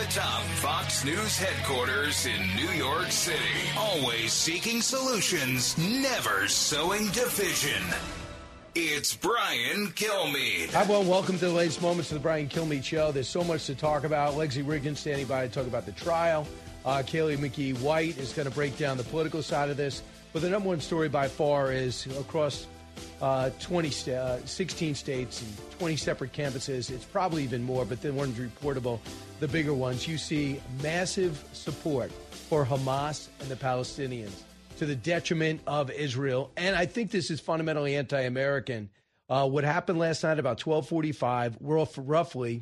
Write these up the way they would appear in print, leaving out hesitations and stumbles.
over-the-top Fox News headquarters in New York City. Always seeking solutions, never sowing division. It's Brian Kilmeade. Hi, everyone. Welcome to the latest moments of the Brian Kilmeade Show. There's so much to talk about. Legsy Rigdon standing by to talk about the trial. Kaylee McKee White is going to break down the political side of this. But the number one story by far is across 16 states and 20 separate campuses. It's probably even more, but the ones reportable, the bigger ones, you see massive support for Hamas and the Palestinians to the detriment of Israel. And I think this is fundamentally anti-American. What happened last night about 12:45, we're roughly,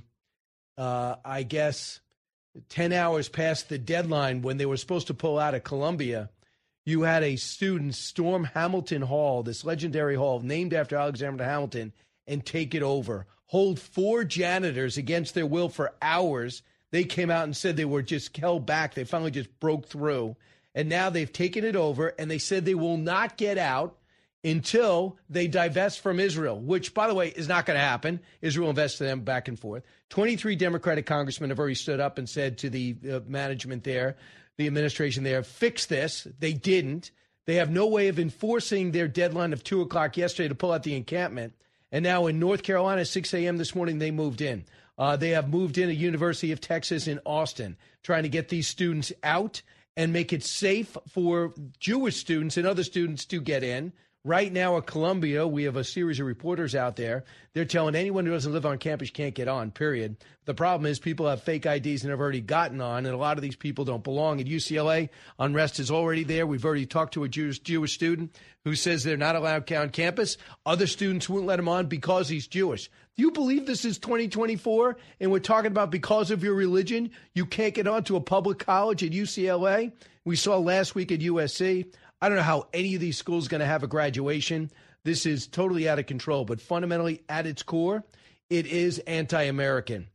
10 hours past the deadline when they were supposed to pull out of Columbia. You had a student storm Hamilton Hall, this legendary hall named after Alexander Hamilton, and take it over. Hold 4 janitors against their will for hours. They came out and said they were just held back. They finally just broke through. And now they've taken it over, and they said they will not get out until they divest from Israel, which, by the way, is not going to happen. Israel invests in them back and forth. 23 Democratic congressmen have already stood up and said to the management there, the administration there, fix this. They didn't. They have no way of enforcing their deadline of 2 o'clock yesterday to pull out the encampment. And now in North Carolina, 6 a.m. this morning, they moved in. They have moved in at University of Texas in Austin, trying to get these students out and make it safe for Jewish students and other students to get in. Right now at Columbia, we have a series of reporters out there. They're telling anyone who doesn't live on campus can't get on, period. The problem is people have fake IDs and have already gotten on, and a lot of these people don't belong. At UCLA, unrest is already there. We've already talked to a Jewish student who says they're not allowed on campus. Other students won't let him on because he's Jewish. Do you believe this is 2024 and we're talking about because of your religion, you can't get onto a public college at UCLA? We saw last week at USC. I don't know how any of these schools are going to have a graduation. This is totally out of control. But fundamentally, at its core, it is anti-American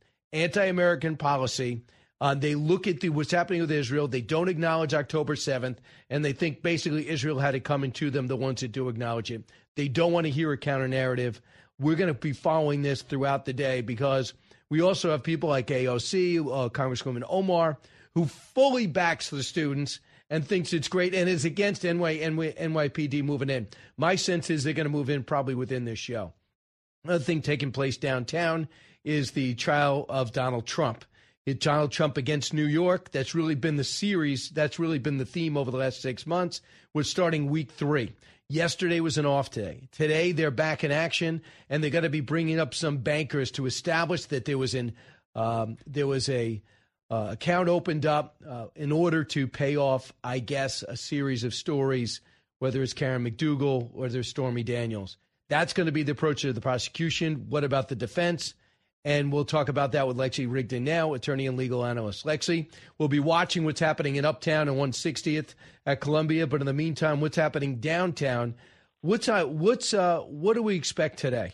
policy. They look at what's happening with Israel. They don't acknowledge October 7th, and they think basically Israel had it coming to them, the ones that do acknowledge it. They don't want to hear a counter-narrative. We're going to be following this throughout the day because we also have people like AOC, Congresswoman Omar, who fully backs the students and thinks it's great and is against NYPD moving in. My sense is they're going to move in probably within this show. Another thing taking place downtown is the trial of Donald Trump. Donald Trump against New York. That's really been the series. That's really been the theme over the last 6 months. We're starting week 3. Yesterday was an off day. Today they're back in action, and they're going to be bringing up some bankers to establish that there was a account opened up in order to pay off, I guess, a series of stories, whether it's Karen McDougal or there's Stormy Daniels. That's going to be the approach of the prosecution. What about the defense? And we'll talk about that with Legsy Rigdon now, attorney and legal analyst. Legsy, we'll be watching what's happening in Uptown and 160th at Columbia. But in the meantime, what's happening downtown? What do we expect today?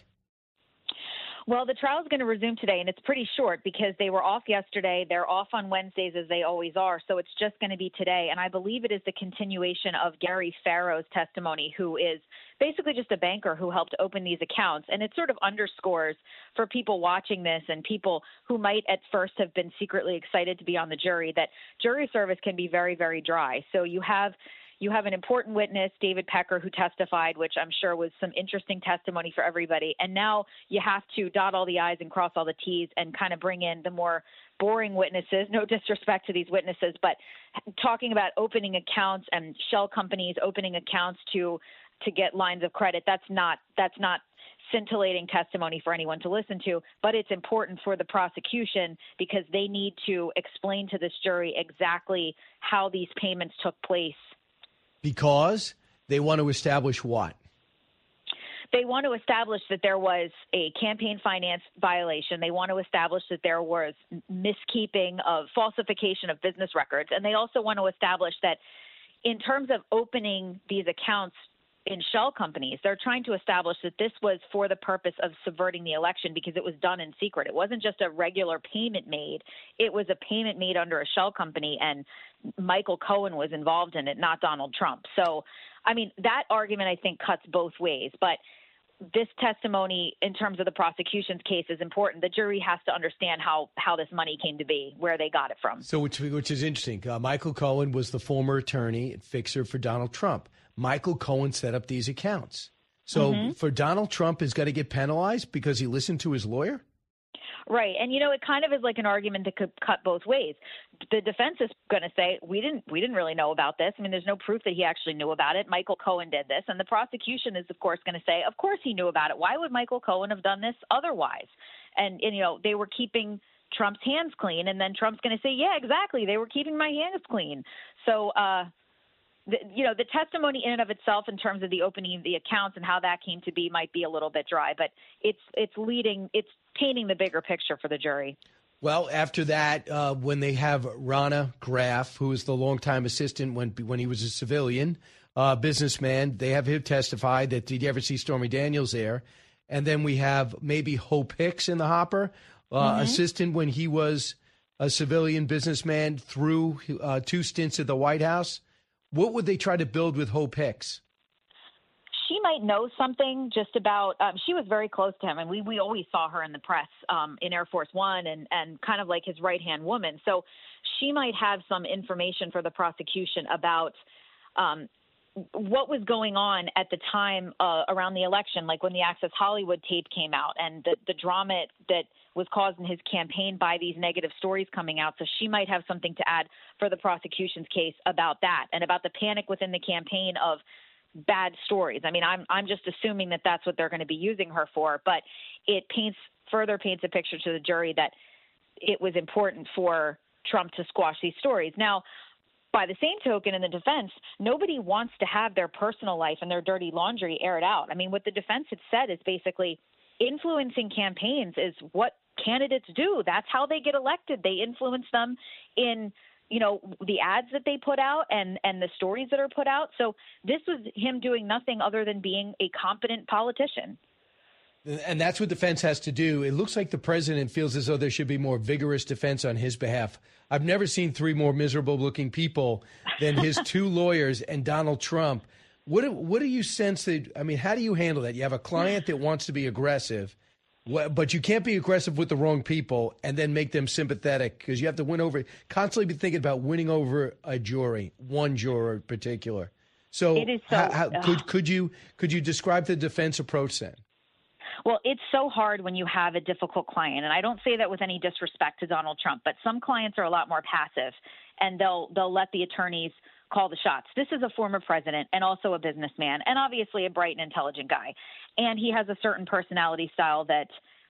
Well, the trial is going to resume today, and it's pretty short because they were off yesterday. They're off on Wednesdays, as they always are, so it's just going to be today. And I believe it is the continuation of Gary Farrow's testimony, who is basically just a banker who helped open these accounts. And it sort of underscores for people watching this and people who might at first have been secretly excited to be on the jury that jury service can be very, very dry. So you have an important witness, David Pecker, who testified, which I'm sure was some interesting testimony for everybody. And now you have to dot all the I's and cross all the T's and kind of bring in the more boring witnesses. No disrespect to these witnesses, but talking about opening accounts and shell companies opening accounts to get lines of credit, that's not scintillating testimony for anyone to listen to, but it's important for the prosecution because they need to explain to this jury exactly how these payments took place. Because they want to establish what? They want to establish that there was a campaign finance violation. They want to establish that there was miskeeping of falsification of business records. And they also want to establish that in terms of opening these accounts in shell companies, they're trying to establish that this was for the purpose of subverting the election because it was done in secret. It wasn't just a regular payment made. It was a payment made under a shell company, and Michael Cohen was involved in it, not Donald Trump. So, I mean, that argument, I think, cuts both ways. But this testimony in terms of the prosecution's case is important. The jury has to understand how this money came to be, where they got it from. So which is interesting. Michael Cohen was the former attorney and fixer for Donald Trump. Michael Cohen set up these accounts. So for Donald Trump is going to get penalized because he listened to his lawyer? Right. And, it kind of is like an argument that could cut both ways. The defense is going to say, we didn't really know about this. I mean, there's no proof that he actually knew about it. Michael Cohen did this. And the prosecution is, of course, going to say, of course he knew about it. Why would Michael Cohen have done this otherwise? And they were keeping Trump's hands clean. And then Trump's going to say, yeah, exactly. They were keeping my hands clean. So, the testimony in and of itself in terms of the opening of the accounts and how that came to be might be a little bit dry, but it's painting the bigger picture for the jury. Well, after that, when they have Rana Graff, who was the longtime assistant when he was a civilian businessman, they have him testify that did you ever see Stormy Daniels there? And then we have maybe Hope Hicks in the hopper, assistant when he was a civilian businessman through 2 stints at the White House. What would they try to build with Hope Hicks? She might know something just about she was very close to him, and we always saw her in the press in Air Force One and kind of like his right-hand woman. So she might have some information for the prosecution about what was going on at the time around the election, like when the Access Hollywood tape came out and the drama that was caused in his campaign by these negative stories coming out. So she might have something to add for the prosecution's case about that and about the panic within the campaign of bad stories. I mean, I'm just assuming that that's what they're going to be using her for, but it further paints a picture to the jury that it was important for Trump to squash these stories. Now, by the same token, in the defense, nobody wants to have their personal life and their dirty laundry aired out. I mean, what the defense had said is basically influencing campaigns is what candidates do. That's how they get elected. They influence them in, the ads that they put out and the stories that are put out. So this was him doing nothing other than being a competent politician. And that's what defense has to do. It looks like the president feels as though there should be more vigorous defense on his behalf. I've never seen 3 more miserable-looking people than his 2 lawyers and Donald Trump. What do you sense that? I mean, how do you handle that? You have a client that wants to be aggressive, but you can't be aggressive with the wrong people and then make them sympathetic because you have to constantly be thinking about winning over a jury, one juror in particular. So, it is so could you describe the defense approach then? Well, it's so hard when you have a difficult client, and I don't say that with any disrespect to Donald Trump, but some clients are a lot more passive, and they'll let the attorneys call the shots. This is a former president and also a businessman, and obviously a bright and intelligent guy, and he has a certain personality style that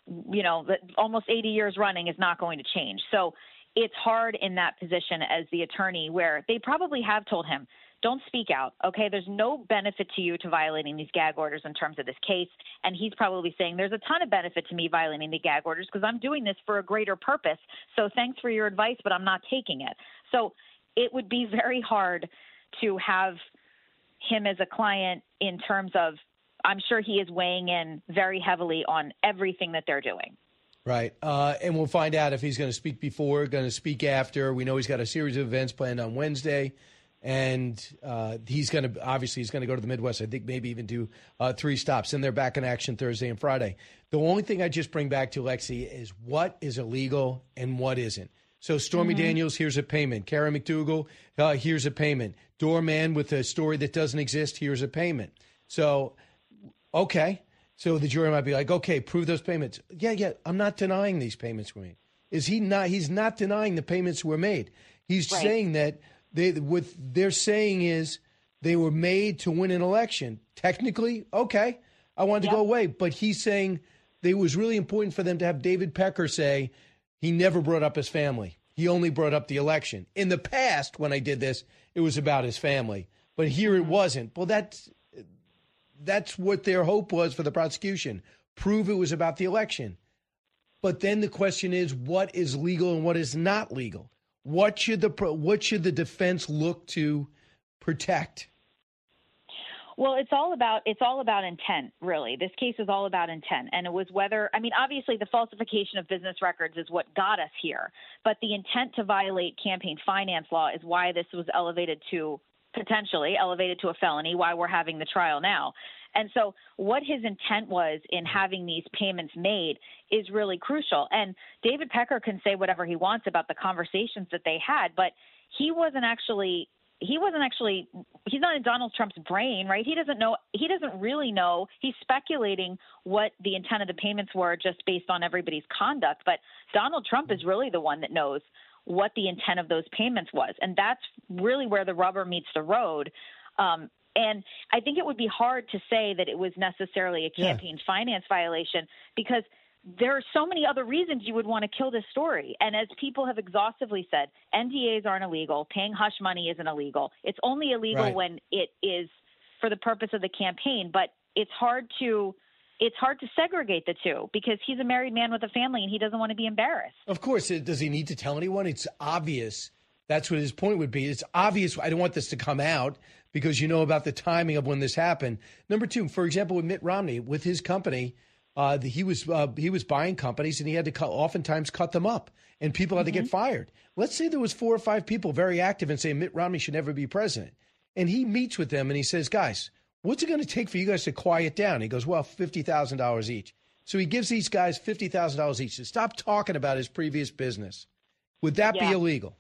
almost 80 years running is not going to change. So it's hard in that position as the attorney where they probably have told him, don't speak out, okay? There's no benefit to you to violating these gag orders in terms of this case. And he's probably saying there's a ton of benefit to me violating the gag orders because I'm doing this for a greater purpose. So thanks for your advice, but I'm not taking it. So it would be very hard to have him as a client in terms of, I'm sure he is weighing in very heavily on everything that they're doing. Right. And we'll find out if he's going to speak before, going to speak after. We know he's got a series of events planned on Wednesday. And he's going to go to the Midwest. I think maybe even do 3 stops. And they're back in action Thursday and Friday. The only thing I just bring back to Lexi is what is illegal and what isn't. So Stormy Daniels, here's a payment. Karen McDougal, here's a payment. Doorman with a story that doesn't exist, here's a payment. So, okay. So the jury might be like, okay, prove those payments. Yeah, I'm not denying these payments were made. He's not denying the payments were made. He's saying that what they're saying is they were made to win an election. Technically, okay, I wanted to go away. But he's saying it was really important for them to have David Pecker say he never brought up his family. He only brought up the election. In the past, when I did this, it was about his family. But here it wasn't. Well, that's what their hope was for the prosecution. Prove it was about the election. But then the question is, what is legal and what is not legal? What should the defense look to protect? Well, it's all about intent, really. This case is all about intent. And it was obviously the falsification of business records is what got us here. But the intent to violate campaign finance law is why this was potentially elevated to a felony, why we're having the trial now. And so what his intent was in having these payments made is really crucial. And David Pecker can say whatever he wants about the conversations that they had, but he's not in Donald Trump's brain, right? He doesn't really know. He's speculating what the intent of the payments were just based on everybody's conduct. But Donald Trump is really the one that knows what the intent of those payments was. And that's really where the rubber meets the road. And I think it would be hard to say that it was necessarily a campaign finance violation, because there are so many other reasons you would want to kill this story. And as people have exhaustively said, NDAs aren't illegal. Paying hush money isn't illegal. It's only illegal when it is for the purpose of the campaign. But it's hard to segregate the two, because he's a married man with a family and he doesn't want to be embarrassed. Of course. Does he need to tell anyone? It's obvious. That's what his point would be. It's obvious. I don't want this to come out because you know about the timing of when this happened. Number two, for example, with Mitt Romney, with his company, he was buying companies and he had to oftentimes cut them up, and people had to get fired. Let's say there was 4 or 5 people very active and say Mitt Romney should never be president. And he meets with them and he says, guys, what's it going to take for you guys to quiet down? He goes, well, $50,000 each. So he gives these guys $50,000 each to stop talking about his previous business. Would that be illegal?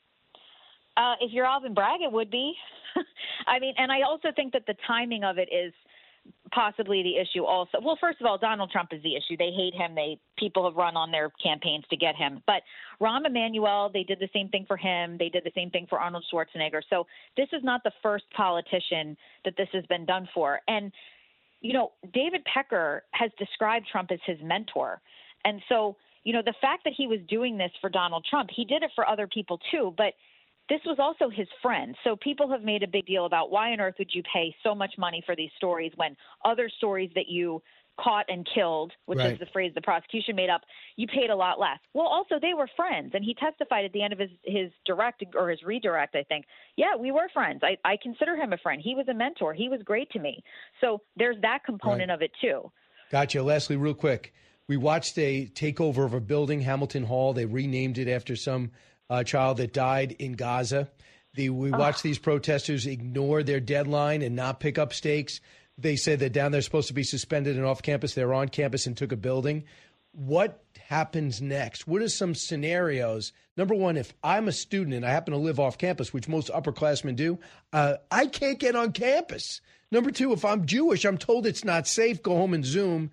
If you're Alvin Bragg, it would be. I mean, and I also think that the timing of it is possibly the issue also. Well, first of all, Donald Trump is the issue. They hate him. People have run on their campaigns to get him. But Rahm Emanuel, they did the same thing for him. They did the same thing for Arnold Schwarzenegger. So this is not the first politician that this has been done for. And, you know, David Pecker has described Trump as his mentor. And so, you know, the fact that he was doing this for Donald Trump, he did it for other people too, but this was also his friend. So people have made a big deal about why on earth would you pay so much money for these stories when other stories that you caught and killed, which is the phrase the prosecution made up, you paid a lot less. Well, also they were friends. And he testified at the end of his direct or his redirect, I think. Yeah, we were friends. I consider him a friend. He was a mentor. He was great to me. So there's that component of it too. Gotcha. Lastly, real quick, we watched a takeover of a building, Hamilton Hall. They renamed it after some child that died in Gaza. We watched these protesters ignore their deadline and not pick up stakes. They said that down there supposed to be suspended and off campus. They're on campus and took a building. What happens next? What are some scenarios? Number one, if I'm a student and I happen to live off campus, which most upperclassmen do, I can't get on campus. Number two, if I'm Jewish, I'm told it's not safe, go home and Zoom.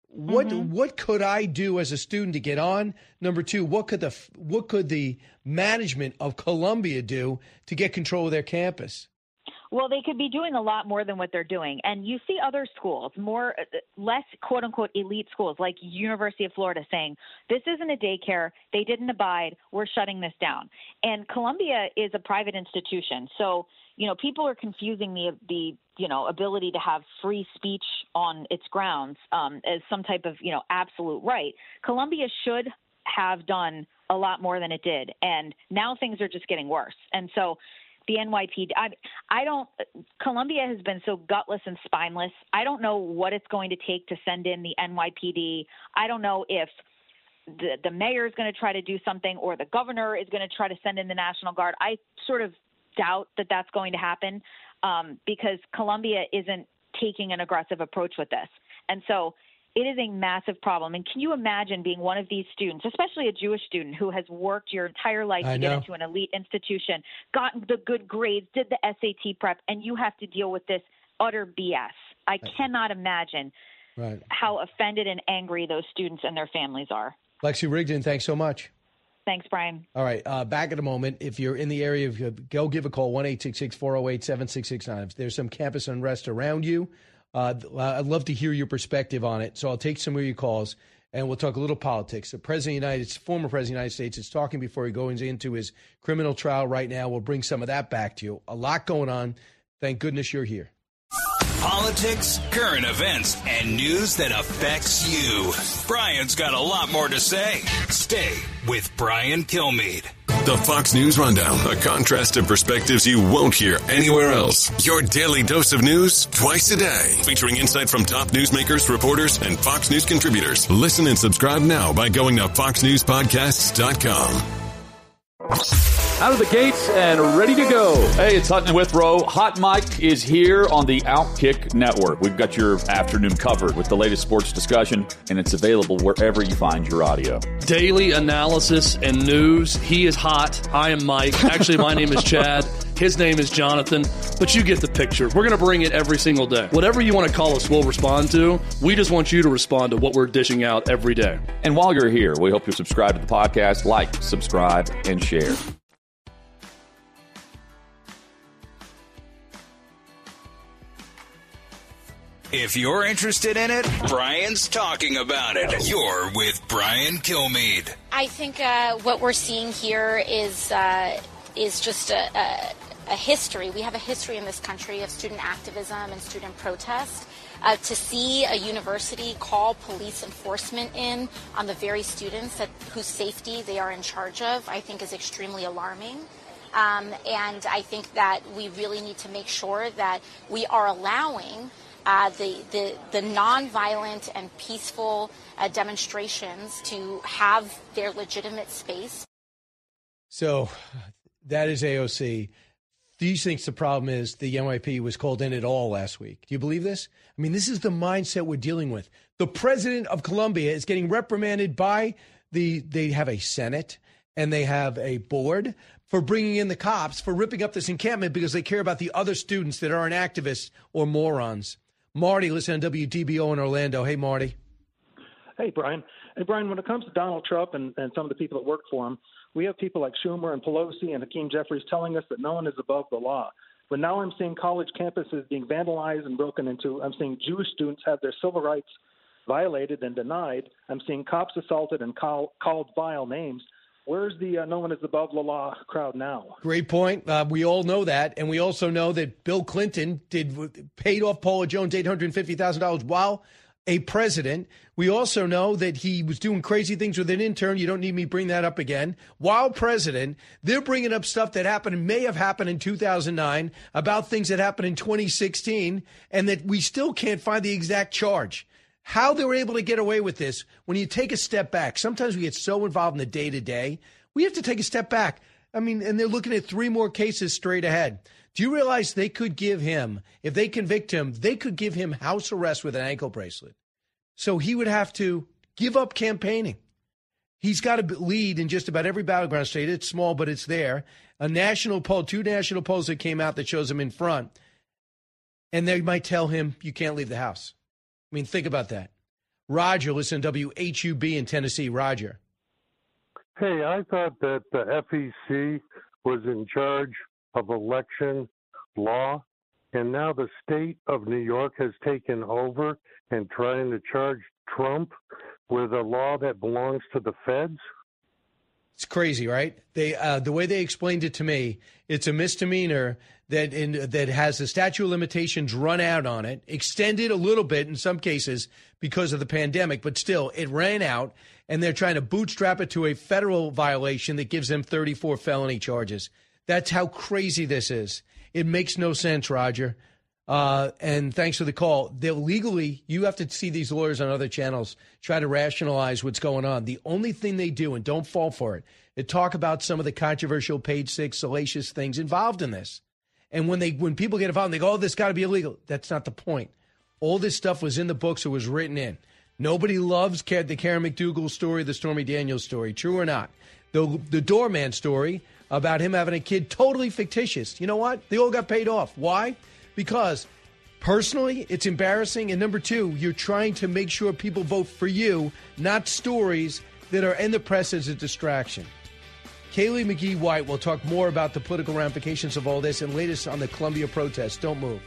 What could I do as a student to get on? Number two, what could the management of Columbia do to get control of their campus? Well, they could be doing a lot more than what they're doing. And you see other schools, less quote unquote elite schools like University of Florida saying, this isn't a daycare. They didn't abide. We're shutting this down. And Columbia is a private institution. So, you know, people are confusing the ability to have free speech on its grounds as some type of, absolute right. Columbia should have done a lot more than it did. And now things are just getting worse. And so the NYPD, Columbia has been so gutless and spineless. I don't know what it's going to take to send in the NYPD. I don't know if the mayor is going to try to do something or the governor is going to try to send in the National Guard. I sort of doubt that that's going to happen because Columbia isn't taking an aggressive approach with this. And so it is a massive problem. And can you imagine being one of these students, especially a Jewish student who has worked your entire life to get into an elite institution, gotten the good grades, did the SAT prep, and you have to deal with this utter BS? I cannot imagine how offended and angry those students and their families are. Lexi Rigdon, thanks so much. Thanks, Brian. All right. Back in a moment. If you're in the area, go give a call, 1-866-408-7669. If there's some campus unrest around you, I'd love to hear your perspective on it. So I'll take some of your calls, and we'll talk a little former President of the United States is talking before he goes into his criminal trial right now. We'll bring some of that back to you. A lot going on. Thank goodness you're here. Politics, current events, and news that affects you. Brian's got a lot more to say. Stay with Brian Kilmeade. The Fox News Rundown, a contrast of perspectives you won't hear anywhere else. Your daily dose of news twice a day, featuring insight from top newsmakers, reporters, and Fox News contributors. Listen and subscribe now by going to foxnewspodcasts.com. Out of the gates and ready to go. Hey, it's Hutton and Withrow. Hot Mike is here on the Outkick Network. We've got your afternoon covered with the latest sports discussion, and it's available wherever you find your audio. Daily analysis and news. He is hot. I am Mike. Actually, my name is Chad. His name is Jonathan, but you get the picture. We're going to bring it every single day. Whatever you want to call us, we'll respond to. We just want you to respond to what we're dishing out every day. And while you're here, we hope you subscribe to the podcast, like, subscribe, and share. If you're interested in it, Brian's talking about it. You're with Brian Kilmeade. I think what we're seeing here is just a history. We have a history in this country of student activism and student protest. To see a university call police enforcement in on the very students whose safety they are in charge of, I think is extremely alarming. And I think that we really need to make sure that we are allowing the nonviolent and peaceful demonstrations to have their legitimate space. So that is AOC. Do you think the problem is the NYPD was called in at all last week? Do you believe this? I mean, this is the mindset we're dealing with. The president of Colombia is getting reprimanded by they have a Senate and they have a board for bringing in the cops for ripping up this encampment because they care about the other students that aren't activists or morons. Marty, listen on WDBO in Orlando. Hey, Marty. Hey, Brian. Hey, Brian, when it comes to Donald Trump and some of the people that work for him, we have people like Schumer and Pelosi and Hakeem Jeffries telling us that no one is above the law. But now I'm seeing college campuses being vandalized and broken into. I'm seeing Jewish students have their civil rights violated and denied. I'm seeing cops assaulted and called vile names. Where's the no one is above the law crowd now? Great point. We all know that. And we also know that Bill Clinton paid off Paula Jones $850,000 while a president. We also know that he was doing crazy things with an intern. You don't need me bring that up again. While president, they're bringing up stuff that happened and may have happened in 2009 about things that happened in 2016 and that we still can't find the exact charge. How they were able to get away with this, when you take a step back, sometimes we get so involved in the day-to-day, we have to take a step back. I mean, and they're looking at 3 more cases straight ahead. Do you realize they could give him, if they convict him, they could give him house arrest with an ankle bracelet? So he would have to give up campaigning. He's got to lead in just about every battleground state. It's small, but it's there. A national poll, 2 national polls that came out that shows him in front. And they might tell him, you can't leave the house. I mean, think about that. Roger, listen to WHUB in Tennessee. Roger. Hey, I thought that the FEC was in charge of election law, and now the state of New York has taken over and trying to charge Trump with a law that belongs to the feds. It's crazy, right? The way they explained it to me, it's a misdemeanor that has the statute of limitations run out on it, extended a little bit in some cases because of the pandemic, but still it ran out, and they're trying to bootstrap it to a federal violation that gives them 34 felony charges. That's how crazy this is. It makes no sense, Roger. And thanks for the call. They'll legally, you have to see these lawyers on other channels try to rationalize what's going on. The only thing they do, and don't fall for it, is talk about some of the controversial page 6 salacious things involved in this. And when people get involved, they go, oh, this got to be illegal. That's not the point. All this stuff was in the books. It was written in. Nobody loves the Karen McDougal story, the Stormy Daniels story. True or not? The doorman story about him having a kid, totally fictitious. You know what? They all got paid off. Why? Because personally, it's embarrassing. And number 2, you're trying to make sure people vote for you, not stories that are in the press as a distraction. Kaylee McGee-White will talk more about the political ramifications of all this and latest on the Columbia protests. Don't move.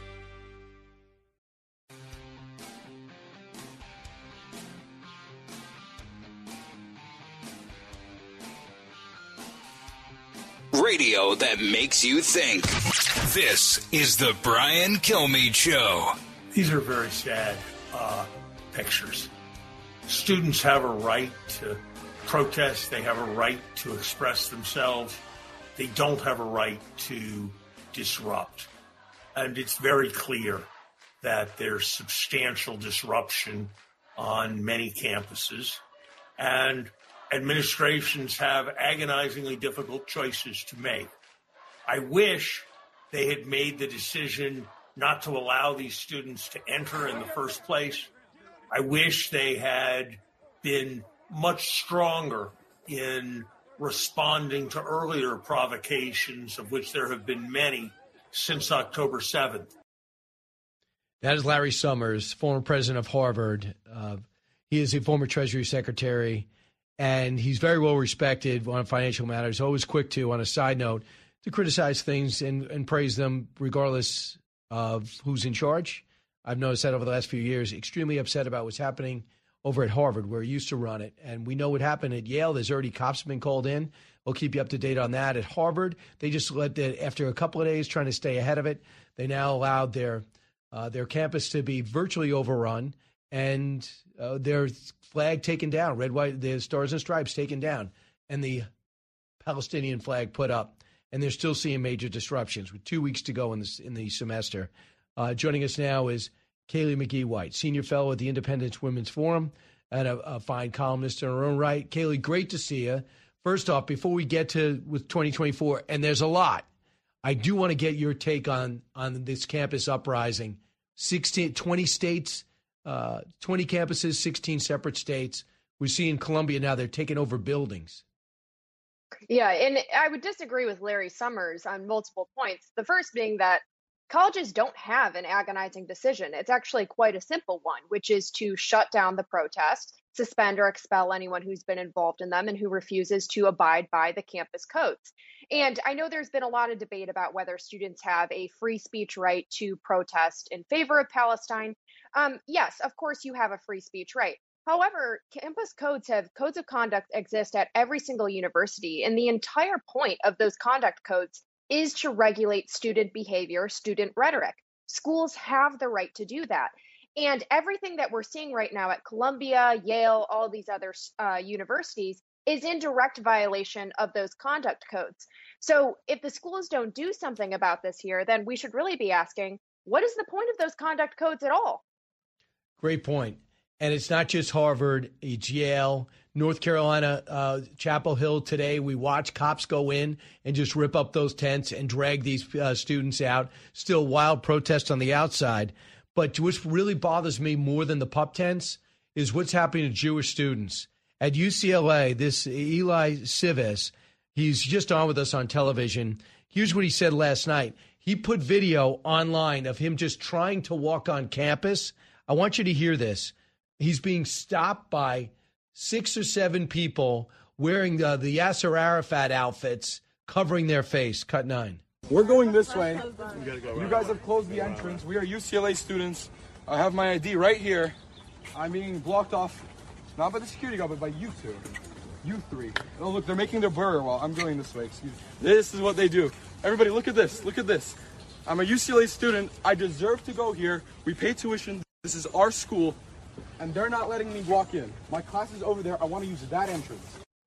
Radio that makes you think. This is the Brian Kilmeade Show. These are very sad pictures. Students have a right to protest. They have a right to express themselves. They don't have a right to disrupt. And it's very clear that there's substantial disruption on many campuses. And administrations have agonizingly difficult choices to make. I wish they had made the decision not to allow these students to enter in the first place. I wish they had been much stronger in responding to earlier provocations, of which there have been many since October 7th. That is Larry Summers, former president of Harvard. He is a former Treasury Secretary, and he's very well respected on financial matters. Always quick to, on a side note, to criticize things and praise them regardless of who's in charge. I've noticed that over the last few years. Extremely upset about what's happening over at Harvard, where he used to run it. And we know what happened at Yale. There's already cops been called in. We'll keep you up to date on that. At Harvard, they just let after a couple of days trying to stay ahead of it, they now allowed their campus to be virtually overrun and their flag taken down, red, white, the Stars and Stripes taken down, and the Palestinian flag put up. And they're still seeing major disruptions with 2 weeks to go in the semester. Joining us now is Kaylee McGee-White, senior fellow at the Independence Women's Forum and a fine columnist in her own right. Kaylee, great to see you. First off, before we get to with 2024, and there's a lot, I do want to get your take on this campus uprising. 20 states, 20 campuses, 16 separate states. We see in Columbia now they're taking over buildings. Yeah, and I would disagree with Larry Summers on multiple points. The first being that colleges don't have an agonizing decision. It's actually quite a simple one, which is to shut down the protest, suspend or expel anyone who's been involved in them and who refuses to abide by the campus codes. And I know there's been a lot of debate about whether students have a free speech right to protest in favor of Palestine. Yes, of course you have a free speech right. However, campus codes of conduct exist at every single university, and the entire point of those conduct codes is to regulate student behavior, student rhetoric. Schools have the right to do that. And everything that we're seeing right now at Columbia, Yale, all these other universities is in direct violation of those conduct codes. So if the schools don't do something about this here, then we should really be asking, what is the point of those conduct codes at all? Great point. And it's not just Harvard, it's Yale, North Carolina, Chapel Hill today. We watch cops go in and just rip up those tents and drag these students out. Still wild protests on the outside. But what really bothers me more than the pup tents is what's happening to Jewish students. At UCLA, this Eli Civis, he's just on with us on television. Here's what he said last night. He put video online of him just trying to walk on campus. I want you to hear this. He's being stopped by 6 or 7 people wearing the Yasser Arafat outfits, covering their face. Cut 9. We're going this way. You guys have closed the entrance. We are UCLA students. I have my ID right here. I'm being blocked off, not by the security guard, but by you two. You three. Oh, look, they're making their burger while I'm going this way. Excuse me. This is what they do. Everybody, look at this. Look at this. I'm a UCLA student. I deserve to go here. We pay tuition. This is our school. And they're not letting me walk in. My class is over there. I want to use that entrance.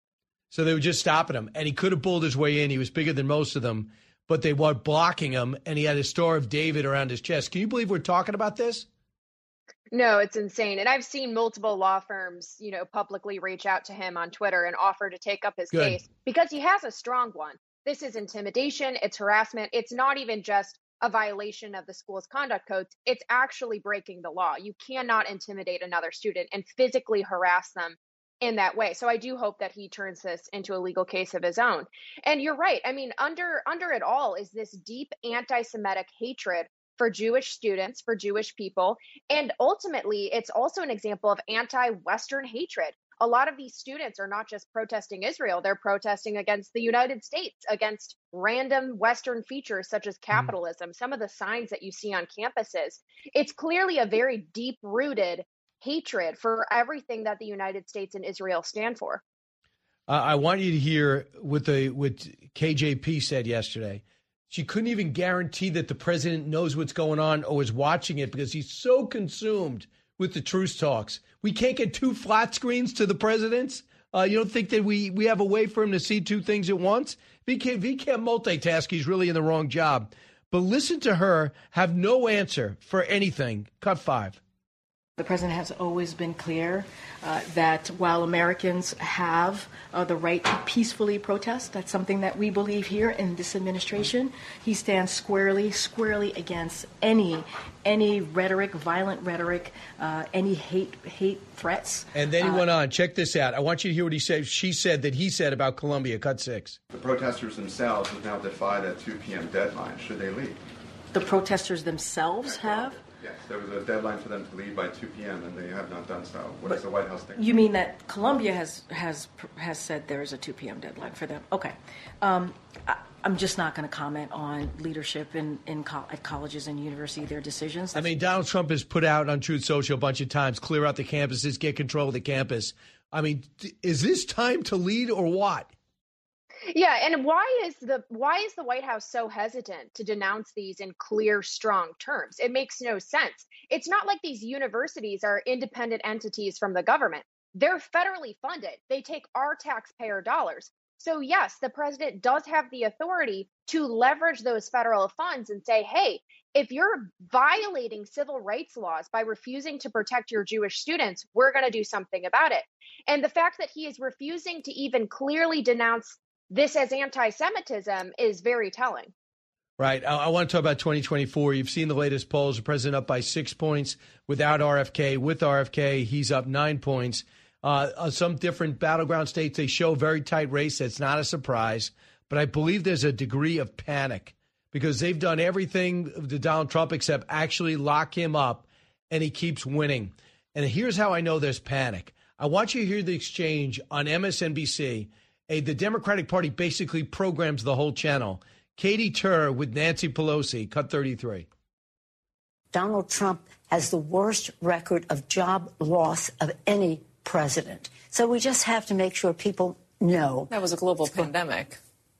So they were just stopping him, and he could have pulled his way in. He was bigger than most of them, but they were blocking him, and he had a Star of David around his chest. Can you believe we're talking about this? No, it's insane. And I've seen multiple law firms, publicly reach out to him on Twitter and offer to take up his case because he has a strong one. This is intimidation. It's harassment. It's not even just a violation of the school's conduct codes. It's actually breaking the law. You cannot intimidate another student and physically harass them in that way. So I do hope that he turns this into a legal case of his own. And you're right. I mean, under it all is this deep anti-Semitic hatred for Jewish students, for Jewish people. And ultimately, it's also an example of anti-Western hatred. A lot of these students are not just protesting Israel, they're protesting against the United States, against random Western features such as capitalism, some of the signs that you see on campuses. It's clearly a very deep-rooted hatred for everything that the United States and Israel stand for. I want you to hear what KJP said yesterday. She couldn't even guarantee that the president knows what's going on or is watching it because he's so consumed with the truce talks. We can't get 2 flat screens to the presidents. You don't think that we have a way for him to see 2 things at once? If he can't multitask, he's really in the wrong job. But listen to her have no answer for anything. Cut 5. The president has always been clear that while Americans have the right to peacefully protest, that's something that we believe here in this administration. He stands squarely against any rhetoric, violent rhetoric, any hate threats. And then he went on. Check this out. I want you to hear what he said. He said about Colombia. Cut 6. The protesters themselves have now defied a 2 p.m. deadline. Should they leave? The protesters themselves have? Yes, there was a deadline for them to leave by 2 p.m. and they have not done so. What does the White House think? You mean that Colombia has said there is a 2 p.m. deadline for them? Okay. I'm just not going to comment on leadership at colleges and universities, their decisions. I mean, Donald Trump has put out on Truth Social a bunch of times, clear out the campuses, get control of the campus. I mean, is this time to lead or what? Yeah, and why is the White House so hesitant to denounce these in clear, strong terms? It makes no sense. It's not like these universities are independent entities from the government. They're federally funded. They take our taxpayer dollars. So yes, the president does have the authority to leverage those federal funds and say, hey, if you're violating civil rights laws by refusing to protect your Jewish students, we're going to do something about it. And the fact that he is refusing to even clearly denounce this as anti-Semitism is very telling. Right. I want to talk about 2024. You've seen the latest polls. The president up by 6 points without RFK. With RFK, he's up 9 points. Some different battleground states, they show very tight race. That's not a surprise. But I believe there's a degree of panic because they've done everything to Donald Trump except actually lock him up, and he keeps winning. And here's how I know there's panic. I want you to hear the exchange on MSNBC. The Democratic Party basically programs the whole channel. Katie Tur with Nancy Pelosi, cut 33. Donald Trump has the worst record of job loss of any president. So we just have to make sure people know. That was a global pandemic.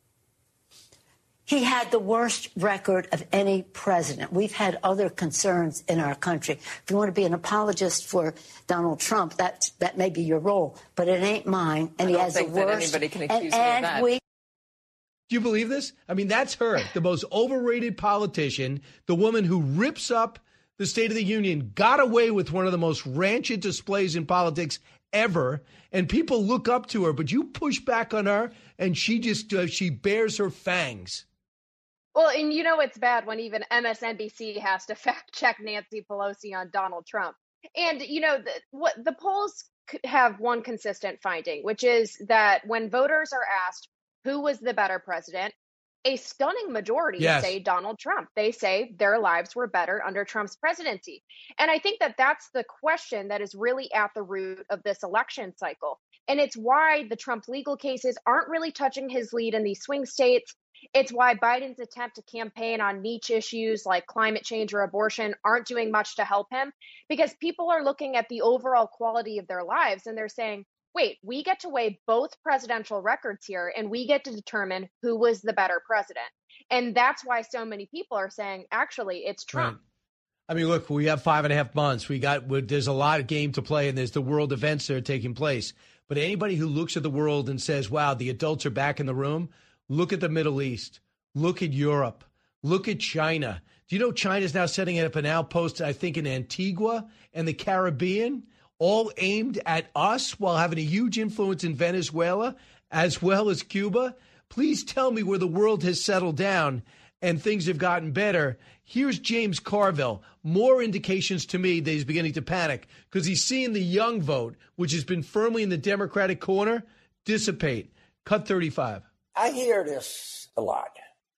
He had the worst record of any president. We've had other concerns in our country. If you want to be an apologist for Donald Trump, that may be your role, but it ain't mine. And he has the worst. I don't think that anybody can accuse me of that. Do you believe this? I mean, that's her, the most overrated politician, the woman who rips up the State of the Union, got away with one of the most rancid displays in politics ever, and people look up to her. But you push back on her, and she just she bares her fangs. Well, and you know it's bad when even MSNBC has to fact check Nancy Pelosi on Donald Trump. And you know the polls have one consistent finding, which is that when voters are asked who was the better president, a stunning majority say Donald Trump. They say their lives were better under Trump's presidency. And I think that that's the question that is really at the root of this election cycle. And it's why the Trump legal cases aren't really touching his lead in these swing states. It's why Biden's attempt to campaign on niche issues like climate change or abortion aren't doing much to help him, because people are looking at the overall quality of their lives and they're saying, wait, we get to weigh both presidential records here and we get to determine who was the better president. And that's why so many people are saying, actually, it's Trump. Right. I mean, look, we have 5.5 months. There's a lot of game to play, and there's the world events that are taking place. But anybody who looks at the world and says, wow, the adults are back in the room, look at the Middle East, look at Europe, look at China. Do you know China's now setting up an outpost, I think, in Antigua and the Caribbean, all aimed at us while having a huge influence in Venezuela as well as Cuba? Please tell me where the world has settled down and things have gotten better. Here's James Carville. More indications to me that he's beginning to panic because he's seeing the young vote, which has been firmly in the Democratic corner, dissipate. Cut 35. I hear this a lot.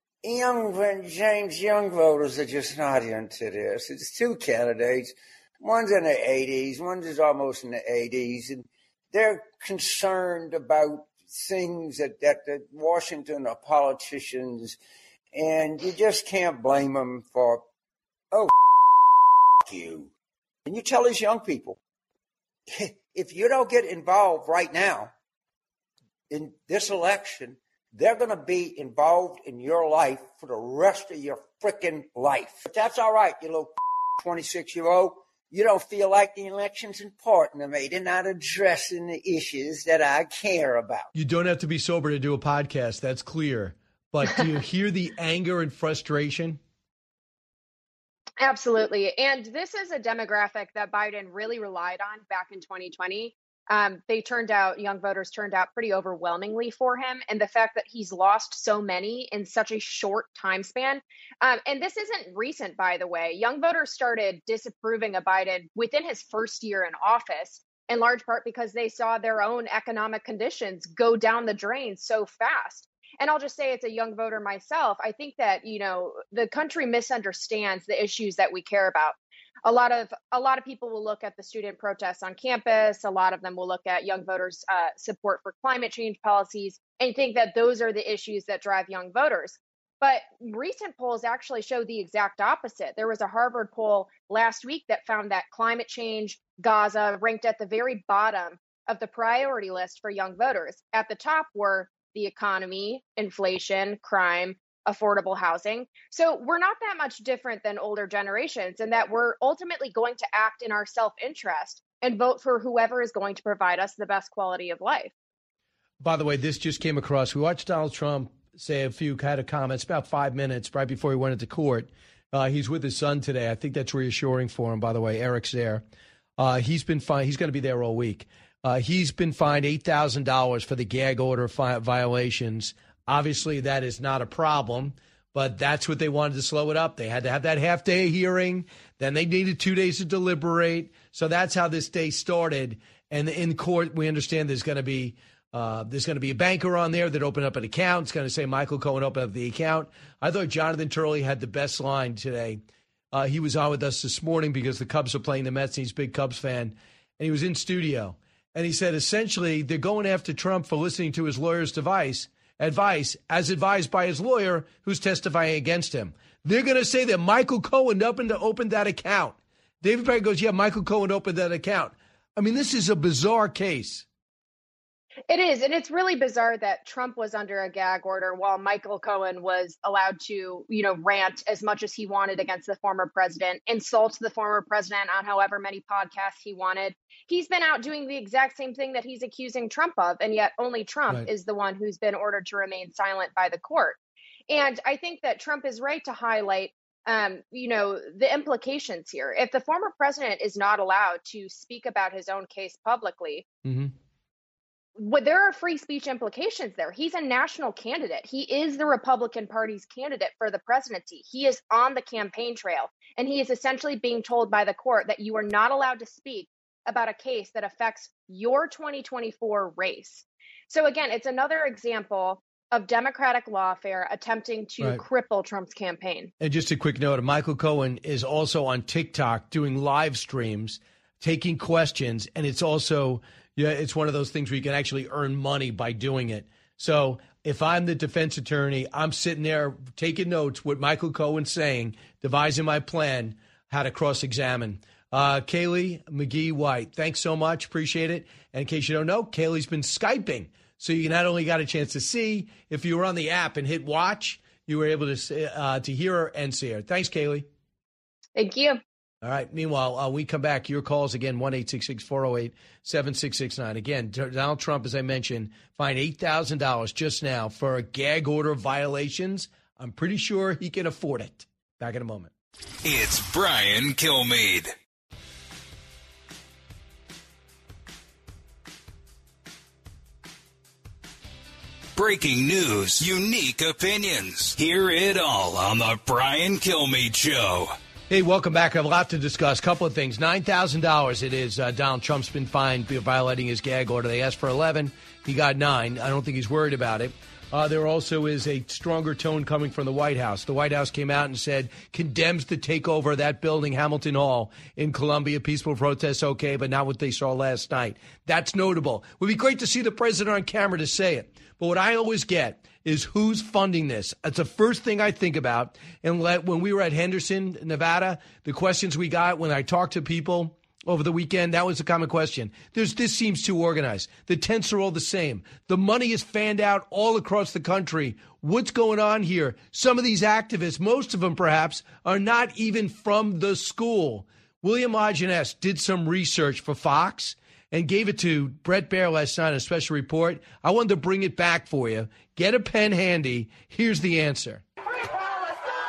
James Young voters are just not into this. It's two candidates. One's in the 80s, one's almost in the 80s, and they're concerned about things that the Washington are politicians, and you just can't blame them for, you. And you tell these young people, if you don't get involved right now in this election, they're going to be involved in your life for the rest of your freaking life. But that's all right, you little 26-year-old. You don't feel like the election's important to me. They're not addressing the issues that I care about. You don't have to be sober to do a podcast. That's clear. But do you hear the anger and frustration? Absolutely. And this is a demographic that Biden really relied on back in 2020. Young voters turned out pretty overwhelmingly for him. And the fact that he's lost so many in such a short time span. And this isn't recent, by the way. Young voters started disapproving of Biden within his first year in office, in large part because they saw their own economic conditions go down the drain so fast. And I'll just say, as a young voter myself, I think that, the country misunderstands the issues that we care about. A lot of people will look at the student protests on campus. A lot of them will look at young voters' support for climate change policies and think that those are the issues that drive young voters. But recent polls actually show the exact opposite. There was a Harvard poll last week that found that climate change, Gaza, ranked at the very bottom of the priority list for young voters. At the top were the economy, inflation, crime, affordable housing. So we're not that much different than older generations in that we're ultimately going to act in our self-interest and vote for whoever is going to provide us the best quality of life. By the way, this just came across. We watched Donald Trump say a few kind of comments, about 5 minutes right before he went into court. He's with his son today. I think that's reassuring for him, by the way. Eric's there. He's been fined. He's going to be there all week. He's been fined $8,000 for the gag order violations. Obviously, that is not a problem, but that's what they wanted to slow it up. They had to have that half-day hearing. Then they needed 2 days to deliberate. So that's how this day started. And in court, we understand there's going to be a banker on there that opened up an account. It's going to say Michael Cohen opened up the account. I thought Jonathan Turley had the best line today. He was on with us this morning because the Cubs are playing the Mets, and he's a big Cubs fan. And he was in studio. And he said, essentially, they're going after Trump for listening to his lawyer's advice as advised by his lawyer who's testifying against him. They're going to say that Michael Cohen opened that account. David Perry goes, yeah, Michael Cohen opened that account. I mean, this is a bizarre case. It is. And it's really bizarre that Trump was under a gag order while Michael Cohen was allowed to, rant as much as he wanted against the former president, insult the former president on however many podcasts he wanted. He's been out doing the exact same thing that he's accusing Trump of. And yet only Trump is the one who's been ordered to remain silent by the court. And I think that Trump is right to highlight, the implications here. If the former president is not allowed to speak about his own case publicly, there are free speech implications there. He's a national candidate. He is the Republican Party's candidate for the presidency. He is on the campaign trail, and he is essentially being told by the court that you are not allowed to speak about a case that affects your 2024 race. So again, it's another example of Democratic lawfare attempting to cripple Trump's campaign. And just a quick note, Michael Cohen is also on TikTok doing live streams, taking questions, and it's also... yeah, it's one of those things where you can actually earn money by doing it. So if I'm the defense attorney, I'm sitting there taking notes, what Michael Cohen's saying, devising my plan, how to cross-examine. Kaylee McGee-White, thanks so much. Appreciate it. And in case you don't know, Kaylee's been Skyping. So you not only got a chance to see, if you were on the app and hit watch, you were able to hear her and see her. Thanks, Kaylee. Thank you. All right. Meanwhile, we come back. Your calls again, 1-866-408-7669. Again, Donald Trump, as I mentioned, fined $8,000 just now for gag order violations. I'm pretty sure he can afford it. Back in a moment. It's Brian Kilmeade. Breaking news, unique opinions. Hear it all on the Brian Kilmeade Show. Hey, welcome back. I have a lot to discuss. Couple of things. $9,000 it is. Donald Trump's been fined for violating his gag order. They asked for 11. He got 9. I don't think he's worried about it. There also is a stronger tone coming from the White House. The White House came out and said, condemns the takeover of that building, Hamilton Hall, in Columbia. Peaceful protests, okay, but not what they saw last night. That's notable. It would be great to see the president on camera to say it. But what I always get is who's funding this. That's the first thing I think about. And when we were at Henderson, Nevada, the questions we got when I talked to people over the weekend, that was a common question. This seems too organized. The tents are all the same. The money is fanned out all across the country. What's going on here? Some of these activists, most of them perhaps, are not even from the school. William Lajeunesse did some research for Fox and gave it to Bret Baier last night in a special report. I wanted to bring it back for you. Get a pen handy. Here's the answer.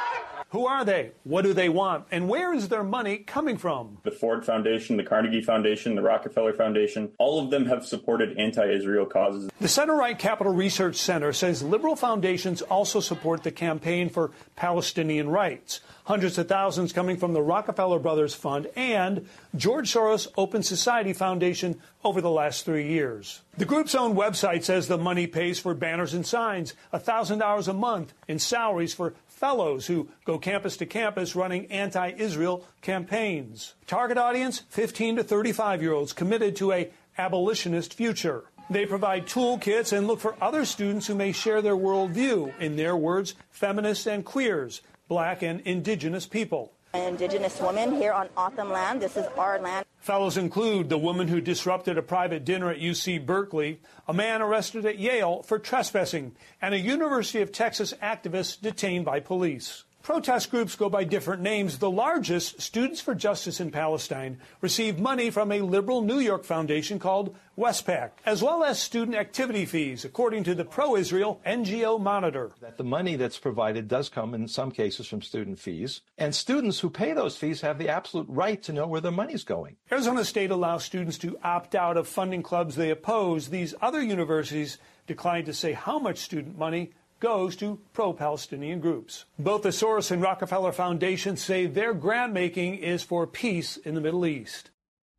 Who are they? What do they want? And where is their money coming from? The Ford Foundation, the Carnegie Foundation, the Rockefeller Foundation, all of them have supported anti-Israel causes. The Center-Right Capital Research Center says liberal foundations also support the campaign for Palestinian rights. Hundreds of thousands coming from the Rockefeller Brothers Fund and George Soros Open Society Foundation over the last 3 years. The group's own website says the money pays for banners and signs, $1,000 a month in salaries for fellows who go campus to campus running anti-Israel campaigns. Target audience, 15 to 35-year-olds committed to a abolitionist future. They provide toolkits and look for other students who may share their worldview, in their words, feminists and queers, Black and indigenous people. Indigenous women here on Otham land. This is our land. Fellows include the woman who disrupted a private dinner at UC Berkeley, a man arrested at Yale for trespassing, and a University of Texas activist detained by police. Protest groups go by different names. The largest, Students for Justice in Palestine, receive money from a liberal New York foundation called Westpac, as well as student activity fees, according to the pro-Israel NGO Monitor. That the money that's provided does come in some cases from student fees, and students who pay those fees have the absolute right to know where their money's going. Arizona State allows students to opt out of funding clubs they oppose. These other universities declined to say how much student money goes to pro-Palestinian groups. Both the Soros and Rockefeller Foundations say their grant-making is for peace in the Middle East.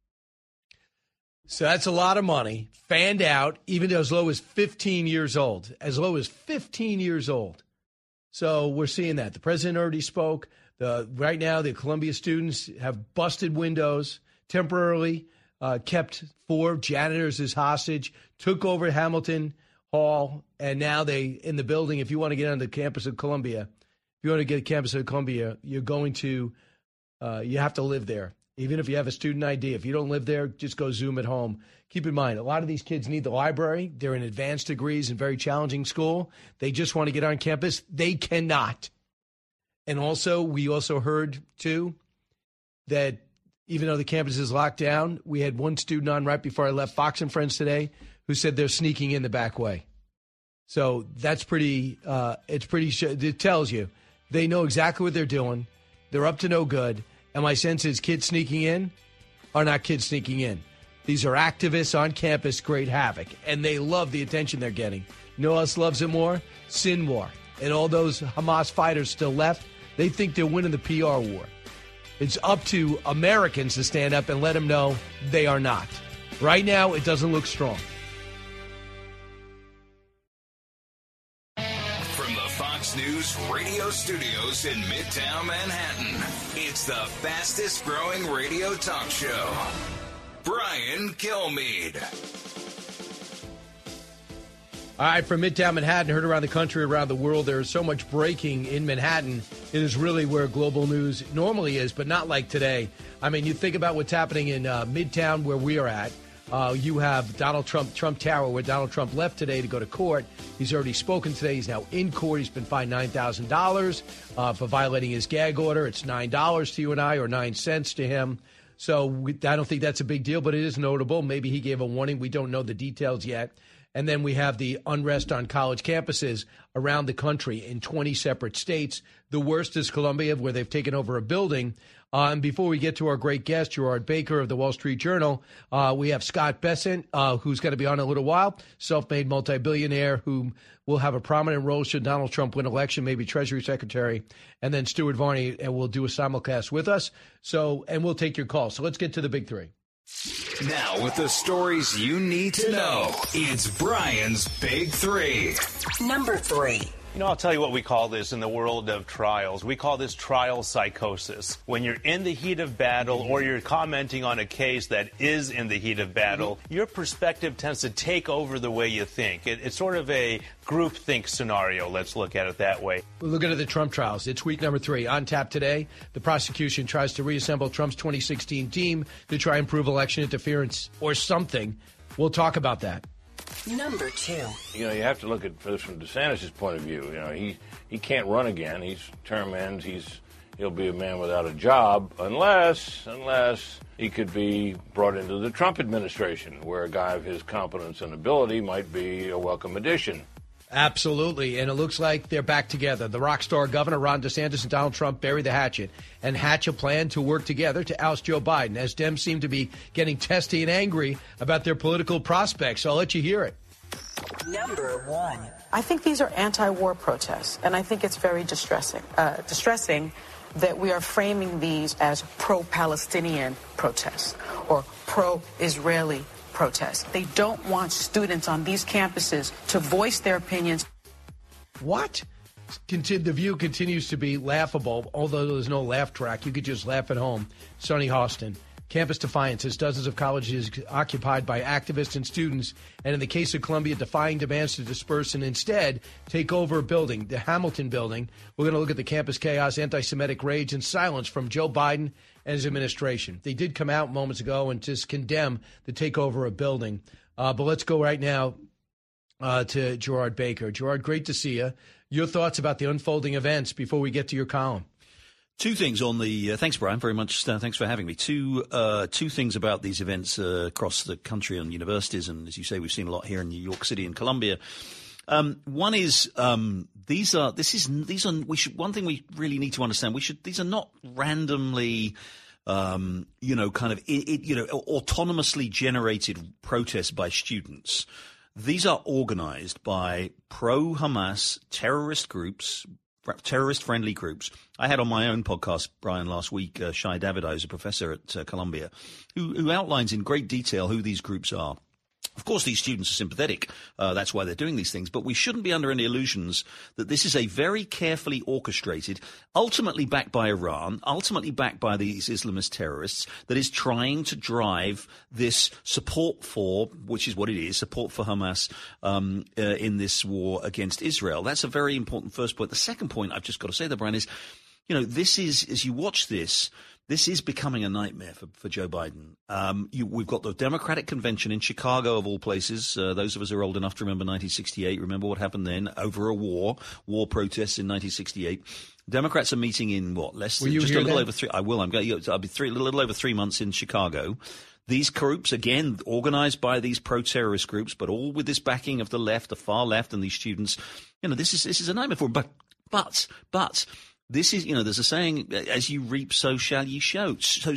So that's a lot of money, fanned out, even as low as 15 years old. As low as 15 years old. So we're seeing that. The president already spoke. Right now, the Columbia students have busted windows, temporarily kept 4 janitors as hostage, took over Hamilton Hall, and now they in the building. If you want to get on the campus of Columbia, you're going to you have to live there. Even if you have a student ID, if you don't live there, just go Zoom at home. Keep in mind, a lot of these kids need the library. They're in advanced degrees in very challenging school. They just want to get on campus. They cannot. And also, we also heard too that even though the campus is locked down, we had one student on right before I left Fox and Friends today who said they're sneaking in the back way. So that's it tells you they know exactly what they're doing. They're up to no good. And my sense is kids sneaking in are not kids sneaking in. These are activists on campus, create havoc. And they love the attention they're getting. You know who else loves it more? Sinwar. And all those Hamas fighters still left, they think they're winning the PR war. It's up to Americans to stand up and let them know they are not. Right now, it doesn't look strong. From the Fox News radio studios in Midtown Manhattan, it's the fastest growing radio talk show. Brian Kilmeade. All right, from Midtown Manhattan, heard around the country, around the world, there is so much breaking in Manhattan. It is really where global news normally is, but not like today. I mean, you think about what's happening in Midtown where we are at. You have Donald Trump Tower, where Donald Trump left today to go to court. He's already spoken today. He's now in court. He's been fined $9,000 for violating his gag order. It's $9 to you and I, or 9 cents to him. So I don't think that's a big deal, but it is notable. Maybe he gave a warning. We don't know the details yet. And then we have the unrest on college campuses around the country in 20 separate states. The worst is Columbia, where they've taken over a building. And before we get to our great guest, Gerard Baker of the Wall Street Journal, we have Scott Bessent, who's going to be on in a little while, self-made multi-billionaire who will have a prominent role should Donald Trump win election, maybe Treasury Secretary, and then Stuart Varney will do a simulcast with us. And we'll take your call. So let's get to the big three. Now, with the stories you need to know, it's Brian's Big Three. Number 3. You know, I'll tell you what we call this in the world of trials. We call this trial psychosis. When you're in the heat of battle or you're commenting on a case that is in the heat of battle, your perspective tends to take over the way you think. It's sort of a groupthink scenario. Let's look at it that way. We're looking at the Trump trials. It's week number 3. On tap today, the prosecution tries to reassemble Trump's 2016 team to try and prove election interference or something. We'll talk about that. Number 2. You know, you have to look at this from DeSantis' point of view. You know, he can't run again. He's term ends. He'll be a man without a job unless he could be brought into the Trump administration, where a guy of his competence and ability might be a welcome addition. Absolutely, and it looks like they're back together. The rock star Governor Ron DeSantis and Donald Trump bury the hatchet and hatch a plan to work together to oust Joe Biden, as Dems seem to be getting testy and angry about their political prospects. So I'll let you hear it. Number 1. I think these are anti-war protests, and I think it's very distressing that we are framing these as pro-Palestinian protests or pro-Israeli protests. They don't want students on these campuses to voice their opinions. What? The View continues to be laughable, although there's no laugh track. You could just laugh at home. Sonny Hostin. Campus defiance as dozens of colleges occupied by activists and students, and in the case of Columbia, defying demands to disperse and instead take over a building, the Hamilton building. We're going to look at the campus chaos, anti-Semitic rage, and silence from Joe Biden and his administration. They did come out moments ago and just condemn the takeover of building. But let's go right now to Gerard Baker. Gerard, great to see you. Your thoughts about the unfolding events before we get to your column. Two things on the thanks, Brian, very much. Thanks for having me. Two things about these events across the country and universities, and as you say, we've seen a lot here in New York City and Columbia. One is one thing we really need to understand. These are not randomly, autonomously generated protests by students. These are organized by pro-Hamas terrorist groups. Terrorist-friendly groups. I had on my own podcast, Brian, last week, Shai Davidai, who's a professor at Columbia, who outlines in great detail who these groups are. Of course, these students are sympathetic. That's why they're doing these things. But we shouldn't be under any illusions that this is a very carefully orchestrated, ultimately backed by Iran, ultimately backed by these Islamist terrorists, that is trying to drive this support for, which is what it is, support for Hamas in this war against Israel. That's a very important first point. The second point I've just got to say there, Brian, is, this is, as you watch this is becoming a nightmare for Joe Biden. We've got the Democratic Convention in Chicago, of all places. Those of us who are old enough to remember 1968, remember what happened then over a war protests in 1968. Democrats are meeting in a little over 3. I will. I'll be a little over 3 months in Chicago. These groups, again, organized by these pro-terrorist groups, but all with this backing of the left, the far left, and these students. This is a nightmare for them. But. This is, there's a saying, as you reap, so shall ye sow.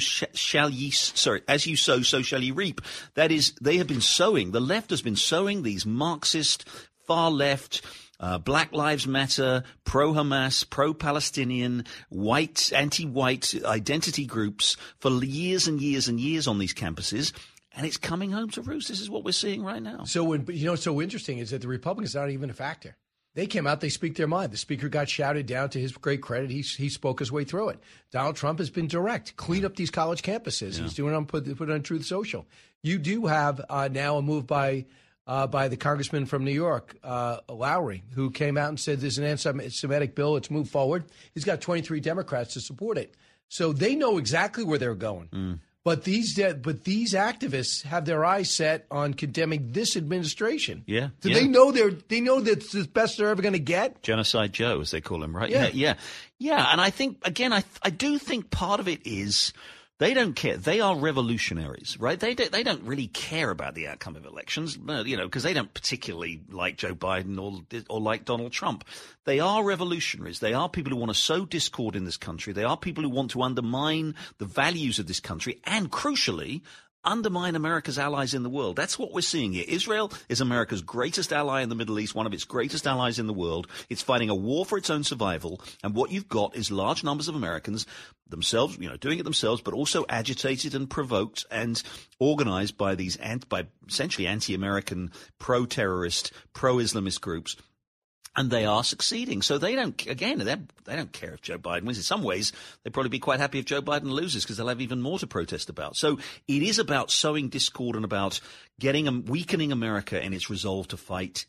As you sow, so shall ye reap. That is, they have been sowing, the left has been sowing these Marxist, far left, Black Lives Matter, pro-Hamas, pro-Palestinian, white, anti-white identity groups for years and years and years on these campuses. And it's coming home to roost. This is what we're seeing right now. So, what's so interesting is that the Republicans aren't even a factor. They came out, they speak their mind. The speaker got shouted down. To his great credit, he spoke his way through it. Donald Trump has been direct. Clean up these college campuses. Yeah. He's doing it put it on Truth Social. You do have now a move by the congressman from New York, Lowry, who came out and said there's an anti-Semitic bill. It's moved forward. He's got 23 Democrats to support it. So they know exactly where they're going. Mm. But these activists have their eyes set on condemning this administration. Yeah. They know that's the best they're ever going to get? Genocide Joe, as they call him, right? Yeah. Yeah. And I think, again, I do think part of it is they don't care. They are revolutionaries, right? They don't really care about the outcome of elections, because they don't particularly like Joe Biden or like Donald Trump. They are revolutionaries. They are people who want to sow discord in this country. They are people who want to undermine the values of this country and, crucially, undermine America's allies in the world. That's what we're seeing here. Israel is America's greatest ally in the Middle East, one of its greatest allies in the world. It's fighting a war for its own survival. And what you've got is large numbers of Americans themselves, doing it themselves, but also agitated and provoked and organized by these by essentially anti-American, pro-terrorist, pro-Islamist groups. And they are succeeding. So they don't care if Joe Biden wins. In some ways, they'd probably be quite happy if Joe Biden loses because they'll have even more to protest about. So it is about sowing discord and about weakening America in its resolve to fight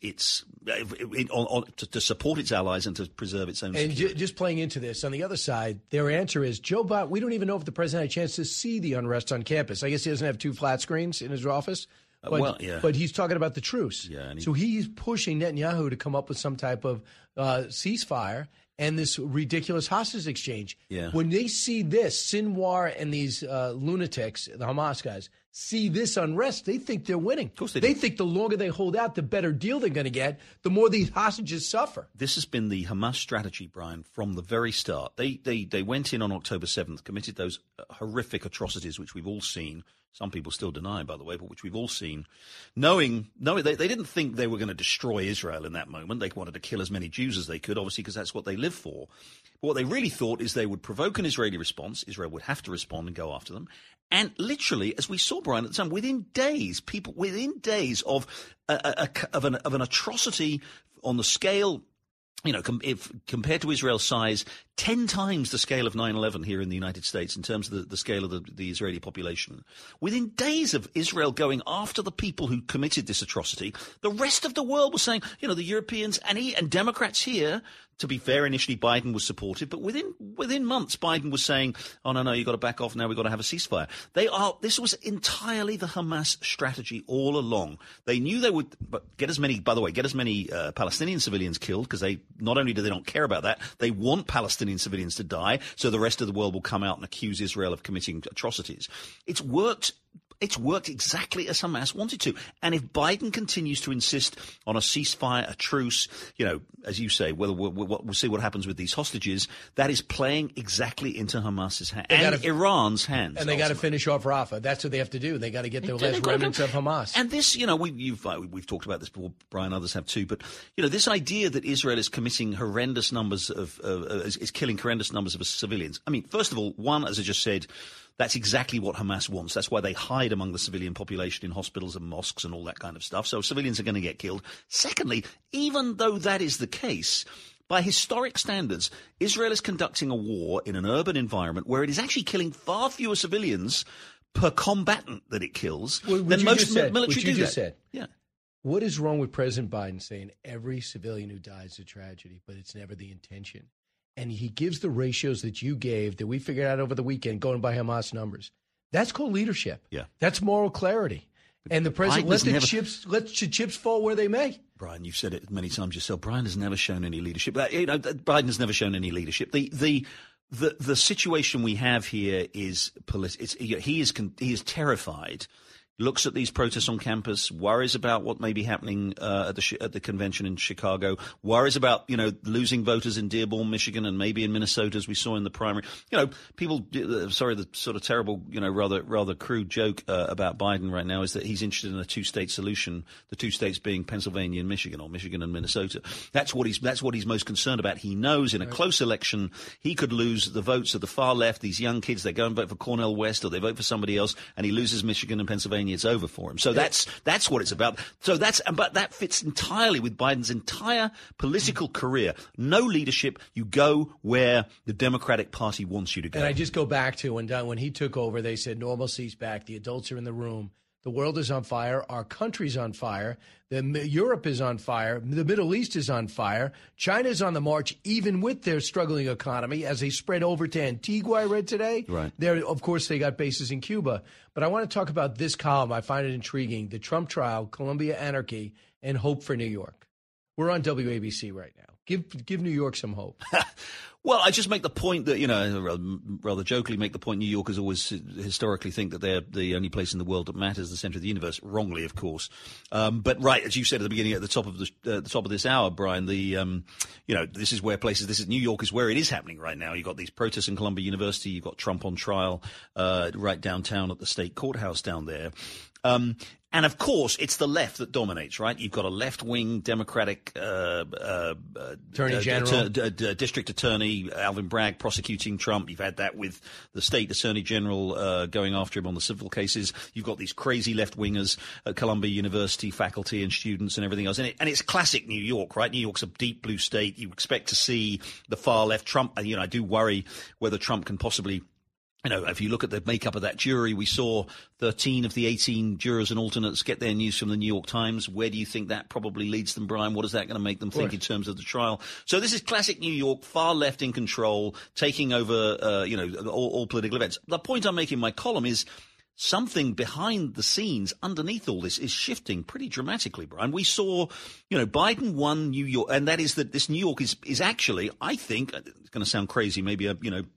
to support its allies and to preserve its own security. And just playing into this, on the other side, their answer is, Joe Biden, we don't even know if the president had a chance to see the unrest on campus. I guess he doesn't have 2 flat screens in his office. But he's talking about the truce. Yeah, so he's pushing Netanyahu to come up with some type of ceasefire and this ridiculous hostage exchange. Yeah. When they see this, Sinwar and these lunatics, the Hamas guys, see this unrest, they think they're winning. Of course they do. They think the longer they hold out, the better deal they're going to get, the more these hostages suffer. This has been the Hamas strategy, Brian, from the very start. They went in on October 7th, committed those horrific atrocities, which we've all seen. Some people still deny, by the way, but which we've all seen. Knowing they didn't think they were going to destroy Israel in that moment. They wanted to kill as many Jews as they could, obviously, because that's what they live for. But what they really thought is they would provoke an Israeli response. Israel would have to respond and go after them. And literally, as we saw, Brian, at the time, within days of an atrocity on the scale, if compared to Israel's size, 10 times the scale of 9/11 here in the United States in terms of the scale of the Israeli population. Within days of Israel going after the people who committed this atrocity, the rest of the world was saying, the Europeans and Democrats here, to be fair, initially Biden was supportive, but within months Biden was saying, oh, no, you've got to back off now, we've got to have a ceasefire. This was entirely the Hamas strategy all along. They knew they would get as many Palestinian civilians killed, because not only do they not care about that, they want Palestinian civilians to die, so the rest of the world will come out and accuse Israel of committing atrocities. It's worked exactly as Hamas wanted to. And if Biden continues to insist on a ceasefire, a truce, as you say, we'll see what happens with these hostages, that is playing exactly into Hamas's hands and Iran's hands. And they got to finish off Rafah. That's what they have to do. They got to get the last remnants of Hamas. And this, we've talked about this before, Brian, others have too, but, this idea that Israel is committing horrendous numbers is killing horrendous numbers of civilians. I mean, first of all, one, as I just said, that's exactly what Hamas wants. That's why they hide among the civilian population in hospitals and mosques and all that kind of stuff. So civilians are going to get killed. Secondly, even though that is the case, by historic standards, Israel is conducting a war in an urban environment where it is actually killing far fewer civilians per combatant that it kills than most military do that. Yeah. What is wrong with President Biden saying every civilian who dies is a tragedy, but it's never the intention? And he gives the ratios that you gave that we figured out over the weekend going by Hamas numbers. That's called leadership. Yeah. That's moral clarity. And the president let the chips fall where they may. Brian, you've said it many times yourself. Brian has never shown any leadership. Biden has never shown any leadership. The situation we have here is he is terrified. Looks at these protests on campus, worries about what may be happening at the convention in Chicago, worries about losing voters in Dearborn, Michigan, and maybe in Minnesota, as we saw in the primary. People. Sorry, the sort of terrible, rather crude joke about Biden right now is that he's interested in a two-state solution. The two states being Pennsylvania and Michigan, or Michigan and Minnesota. That's what he's most concerned about. He knows in a close election he could lose the votes of the far left. These young kids, they go and vote for Cornel West, or they vote for somebody else, and he loses Michigan and Pennsylvania. It's over for him. So that's what it's about. But that fits entirely with Biden's entire political career. No leadership. You go where the Democratic Party wants you to go. And I just go back to when he took over, they said normalcy's back. The adults are in the room. The world is on fire. Our country's on fire. Europe is on fire. The Middle East is on fire. China's on the march, even with their struggling economy, as they spread over to Antigua, I read today. Right. Of course, they got bases in Cuba. But I want to talk about this column. I find it intriguing. The Trump trial, Columbia anarchy, and hope for New York. We're on WABC right now. Give New York some hope. Well, I just make the point that, rather jokingly make the point New Yorkers always historically think that they're the only place in the world that matters, the center of the universe. Wrongly, of course. But right, as you said at the beginning, at the top of this hour, Brian, this is where New York is where it is happening right now. You've got these protests in Columbia University. You've got Trump on trial right downtown at the state courthouse down there. And of course, it's the left that dominates, right? You've got a left-wing Democratic Attorney General, District Attorney Alvin Bragg prosecuting Trump. You've had that with the State Attorney General going after him on the civil cases. You've got these crazy left-wingers at Columbia University, faculty and students and everything else. And it's classic New York, right? New York's a deep blue state. You expect to see the far left. Trump, I do worry whether Trump can possibly. If you look at the makeup of that jury, we saw 13 of the 18 jurors and alternates get their news from the New York Times. Where do you think that probably leads them, Brian? What is that going to make them think in terms of the trial? So this is classic New York, far left in control, taking over, all political events. The point I'm making in my column is something behind the scenes underneath all this is shifting pretty dramatically, Brian. We saw, Biden won New York, and that is that this New York is actually, I think, it's going to sound crazy, maybe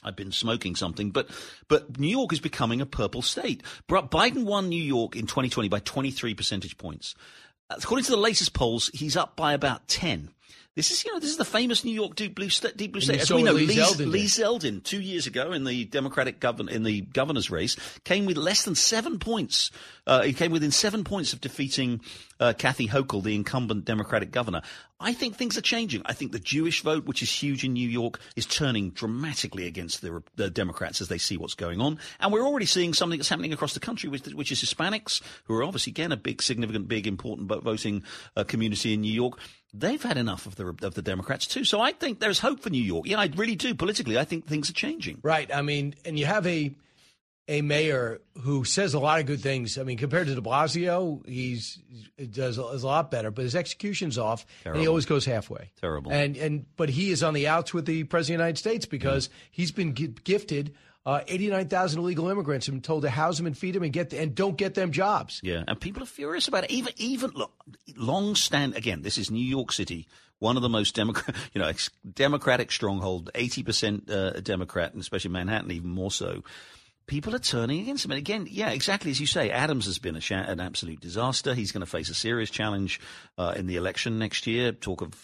I've been smoking something, but New York is becoming a purple state. Biden won New York in 2020 by 23 percentage points. According to the latest polls, he's up by about 10. This is the famous New York deep blue state. As we know, Lee Zeldin 2 years ago in the governor's race came with less than 7 points. He came within 7 points of defeating Kathy Hochul, the incumbent Democratic governor. I think things are changing. I think the Jewish vote, which is huge in New York, is turning dramatically against the Democrats as they see what's going on. And we're already seeing something that's happening across the country, which is Hispanics, who are obviously, again, a big, significant, big, important voting community in New York. They've had enough of the Democrats, too. So I think there's hope for New York. Yeah, I really do. Politically, I think things are changing. Right. I mean, and you have a mayor who says a lot of good things. I mean, compared to de Blasio, he does a lot better, but his execution's off. Terrible. And he always goes halfway. Terrible. But he is on the outs with the President of the United States because he's been gifted 89,000 illegal immigrants and told to house them and feed them and don't get them jobs. Yeah, and people are furious about it. Even look, again, this is New York City, one of the most democratic stronghold, 80% Democrat, and especially Manhattan, even more so. People are turning against him. And again, yeah, exactly as you say, Adams has been an absolute disaster. He's going to face a serious challenge in the election next year. Talk of,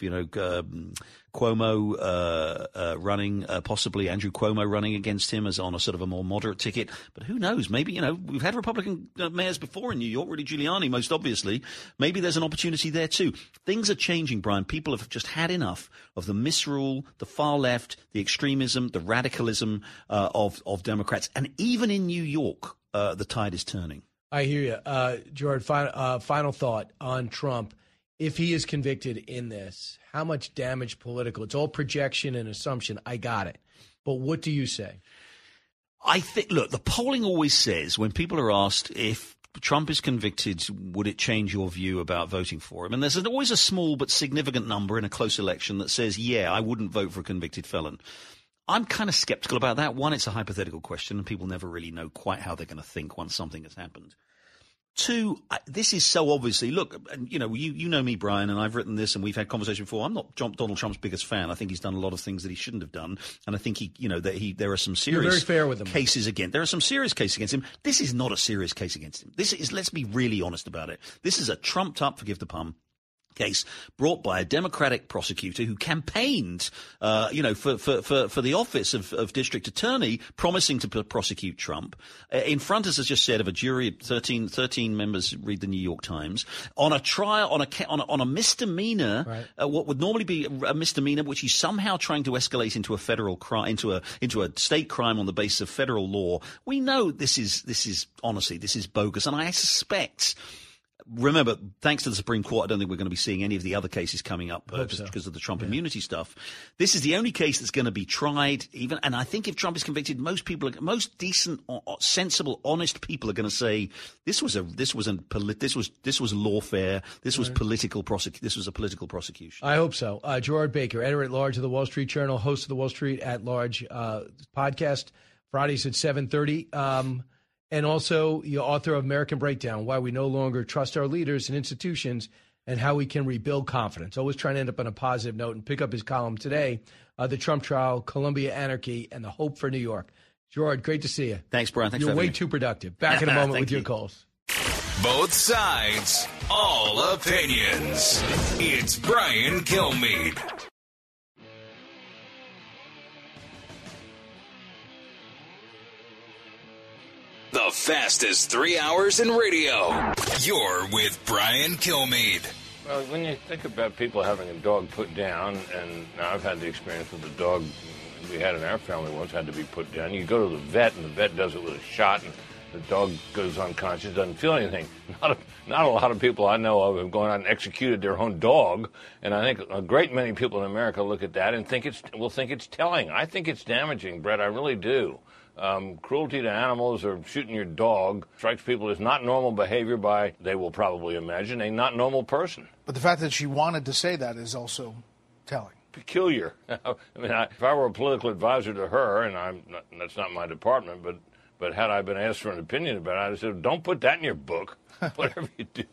Cuomo running, possibly Andrew Cuomo running against him as on a sort of a more moderate ticket. But who knows? Maybe, we've had Republican mayors before in New York, Rudy Giuliani most obviously. Maybe there's an opportunity there too. Things are changing, Brian. People have just had enough of the misrule, the far left, the extremism, the radicalism of Democrats. And even in New York, the tide is turning. I hear you. George, final thought on Trump. If he is convicted in this, how much damage political? It's all projection and assumption. I got it. But what do you say? I think, look, the polling always says when people are asked if Trump is convicted, would it change your view about voting for him? And there's always a small but significant number in a close election that says, yeah, I wouldn't vote for a convicted felon. I'm kind of skeptical about that. One, it's a hypothetical question, and people never really know quite how they're going to think once something has happened. Two, this is so obviously, look, you know me, Brian, and I've written this and we've had conversation before. I'm not Donald Trump's biggest fan. I think he's done a lot of things that he shouldn't have done. And I think there are some serious You're very fair with him. Cases against. There are some serious cases against him. This is not a serious case against him. This is, let's be really honest about it. This is a trumped up, forgive the pun, case brought by a Democratic prosecutor who campaigned, for the office of district attorney, promising to prosecute Trump in front, as I just said, of a jury of 13 members. Read the New York Times on a trial on a misdemeanor, right. What would normally be a misdemeanor, which he's somehow trying to escalate into a federal crime, into a state crime on the basis of federal law. We know this is honestly this is bogus, and I suspect. Remember, thanks to the Supreme Court, I don't think we're going to be seeing any of the other cases coming up just because of the Trump immunity stuff. This is the only case that's going to be tried. And I think if Trump is convicted, most decent, sensible, honest people are going to say this was lawfare. This was political This was a political prosecution. I hope so. Gerard Baker, editor at large of the Wall Street Journal, host of the Wall Street at Large podcast, Fridays at 7:30. And also, you're author of American Breakdown, Why We No Longer Trust Our Leaders and Institutions and How We Can Rebuild Confidence. Always trying to end up on a positive note, and pick up his column today, The Trump Trial, Columbia Anarchy, and the Hope for New York. Gerard, great to see you. Thanks, Brian. Thanks You're for way having me. too productive. Back in a moment with your calls. Both sides, all opinions. It's Brian Kilmeade. The fastest 3 hours in radio. You're with Brian Kilmeade. Well, when you think about people having a dog put down, and I've had the experience with the dog we had in our family once had to be put down. You go to the vet, and the vet does it with a shot, and the dog goes unconscious, doesn't feel anything. Not a lot of people I know of have gone out and executed their own dog, and I think a great many people in America look at that and think it's telling. I think it's damaging, Brett. I really do. Cruelty to animals or shooting your dog strikes people as not normal behavior by, they will probably imagine, a not normal person. But the fact that she wanted to say that is also telling. Peculiar. I mean, if I were a political advisor to her, and that's not my department, but had I been asked for an opinion about it, I'd have said, don't put that in your book, whatever you do.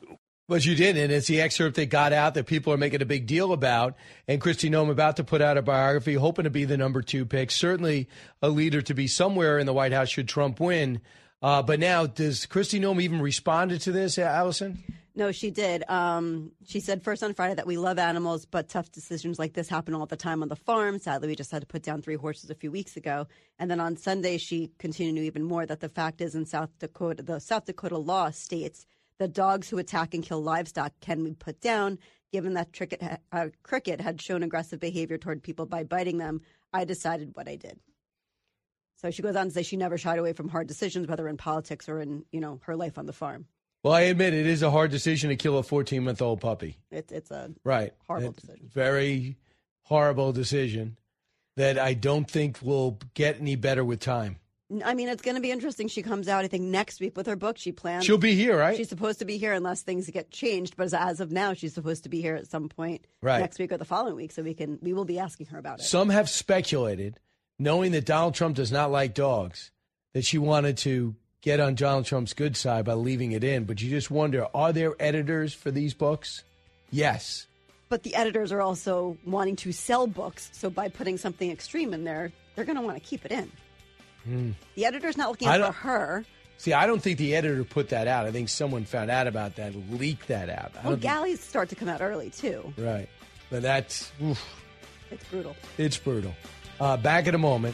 But you didn't, and it's the excerpt that got out that people are making a big deal about. And Kristi Noem about to put out a biography, hoping to be the number 2 pick. Certainly a leader to be somewhere in the White House should Trump win. But now, does Kristi Noem even respond to this, Allison? No, she did. She said first on Friday that we love animals, but tough decisions like this happen all the time on the farm. Sadly, we just had to put down 3 horses a few weeks ago. And then on Sunday, she continued even more that the fact is in South Dakota, the South Dakota law states that dogs who attack and kill livestock can be put down. Given that Cricket had shown aggressive behavior toward people by biting them, I decided what I did. So she goes on to say she never shied away from hard decisions, whether in politics or in, her life on the farm. Well, I admit it is a hard decision to kill a 14-month-old puppy. It's a horrible decision. Very horrible decision that I don't think will get any better with time. I mean, it's going to be interesting. She comes out, I think, next week with her book. She plans. She'll be here, right? She's supposed to be here unless things get changed. But as of now, she's supposed to be here at some point next week or the following week. So we will be asking her about it. Some have speculated, knowing that Donald Trump does not like dogs, that she wanted to get on Donald Trump's good side by leaving it in. But you just wonder, are there editors for these books? Yes. But the editors are also wanting to sell books. So by putting something extreme in there, they're going to want to keep it in. The editor's not looking out for her. See, I don't think the editor put that out. I think someone found out about that, leaked that out. Well, galleys start to come out early, too. Right. But that's... Oof. It's brutal. It's brutal. Back in a moment.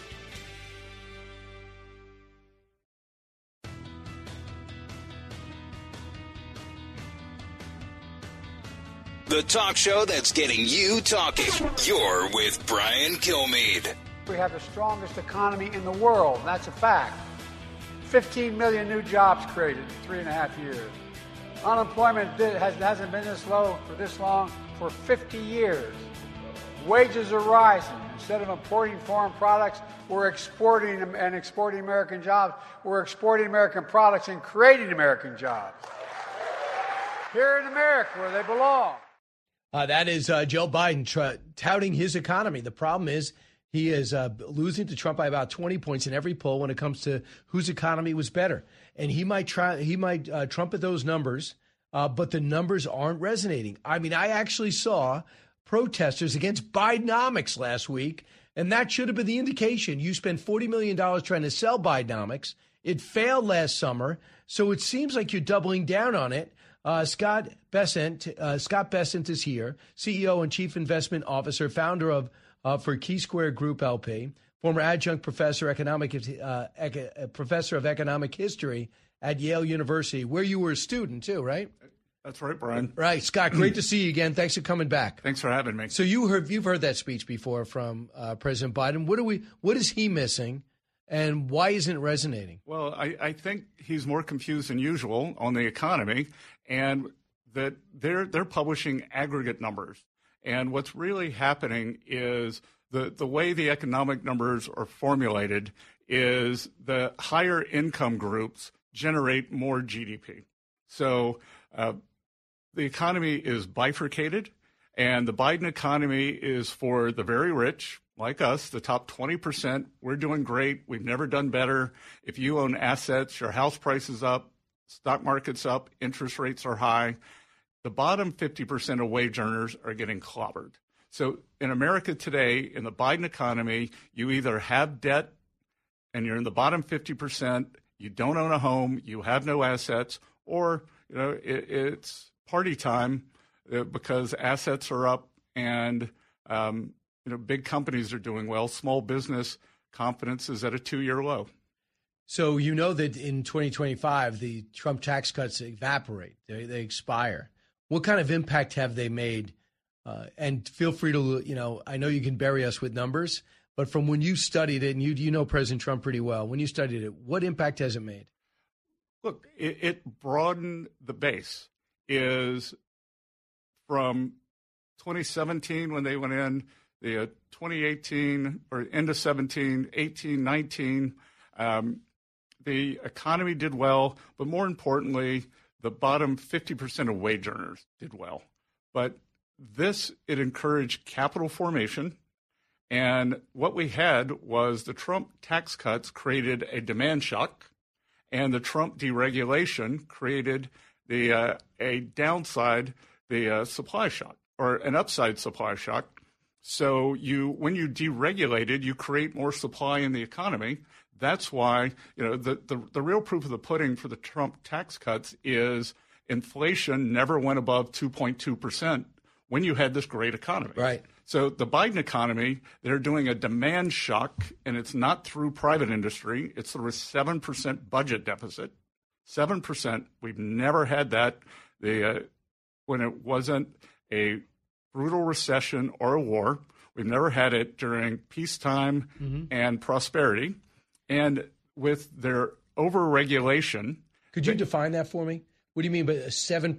The talk show that's getting you talking. You're with Brian Kilmeade. We have the strongest economy in the world. That's a fact. 15 million new jobs created in 3.5 years. Unemployment hasn't been this low for this long for 50 years. Wages are rising. Instead of importing foreign products, we're exporting American jobs. We're exporting American products and creating American jobs. Here in America, where they belong. That is Joe Biden touting his economy. The problem is, he is losing to Trump by about 20 points in every poll when it comes to whose economy was better. And he might trumpet those numbers, but the numbers aren't resonating. I mean, I actually saw protesters against Bidenomics last week, and that should have been the indication. You spent $40 million trying to sell Bidenomics. It failed last summer, so it seems like you're doubling down on it. Scott Bessent is here, CEO and Chief Investment Officer, founder of for Key Square Group LP, former adjunct professor of economic history at Yale University, where you were a student too, right? That's right, Brian. Right, Scott. Great to see you again. Thanks for coming back. Thanks for having me. So you've heard that speech before from President Biden. What is he missing, and why isn't it resonating? Well, I think he's more confused than usual on the economy, and that they're publishing aggregate numbers. And what's really happening is the way the economic numbers are formulated is the higher income groups generate more GDP. So the economy is bifurcated, and the Biden economy is for the very rich, like us, the top 20%. We're doing great. We've never done better. If you own assets, your house price is up, stock market's up, interest rates are high. The bottom 50% of wage earners are getting clobbered. So in America today, in the Biden economy, you either have debt and you're in the bottom 50%, you don't own a home, you have no assets, or it's party time because assets are up and big companies are doing well. Small business confidence is at a 2-year low. So you know that in 2025, the Trump tax cuts evaporate. They expire. What kind of impact have they made? And feel free to, I know you can bury us with numbers, but from when you studied it, and you know President Trump pretty well, when you studied it, what impact has it made? Look, it broadened the base. Is from 2017 when they went in, the 2018 or end of 17, 18, 19, the economy did well, but more importantly, the bottom 50% of wage earners did well. But it encouraged capital formation. And what we had was the Trump tax cuts created a demand shock, and the Trump deregulation created a downside, the supply shock, or an upside supply shock. So when you deregulated, you create more supply in the economy. That's why, the real proof of the pudding for the Trump tax cuts is inflation never went above 2.2% when you had this great economy. Right. So the Biden economy, they're doing a demand shock, and it's not through private industry. It's through a 7% budget deficit. 7%. We've never had that when it wasn't a brutal recession or a war. We've never had it during peacetime and prosperity. And with their overregulation. Could you define that for me? What do you mean by 7%?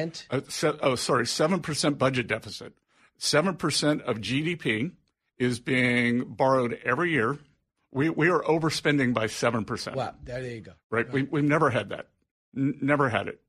7% budget deficit. 7% of GDP is being borrowed every year. We are overspending by 7%. Wow, there you go. Right? We've never had that. Never had it.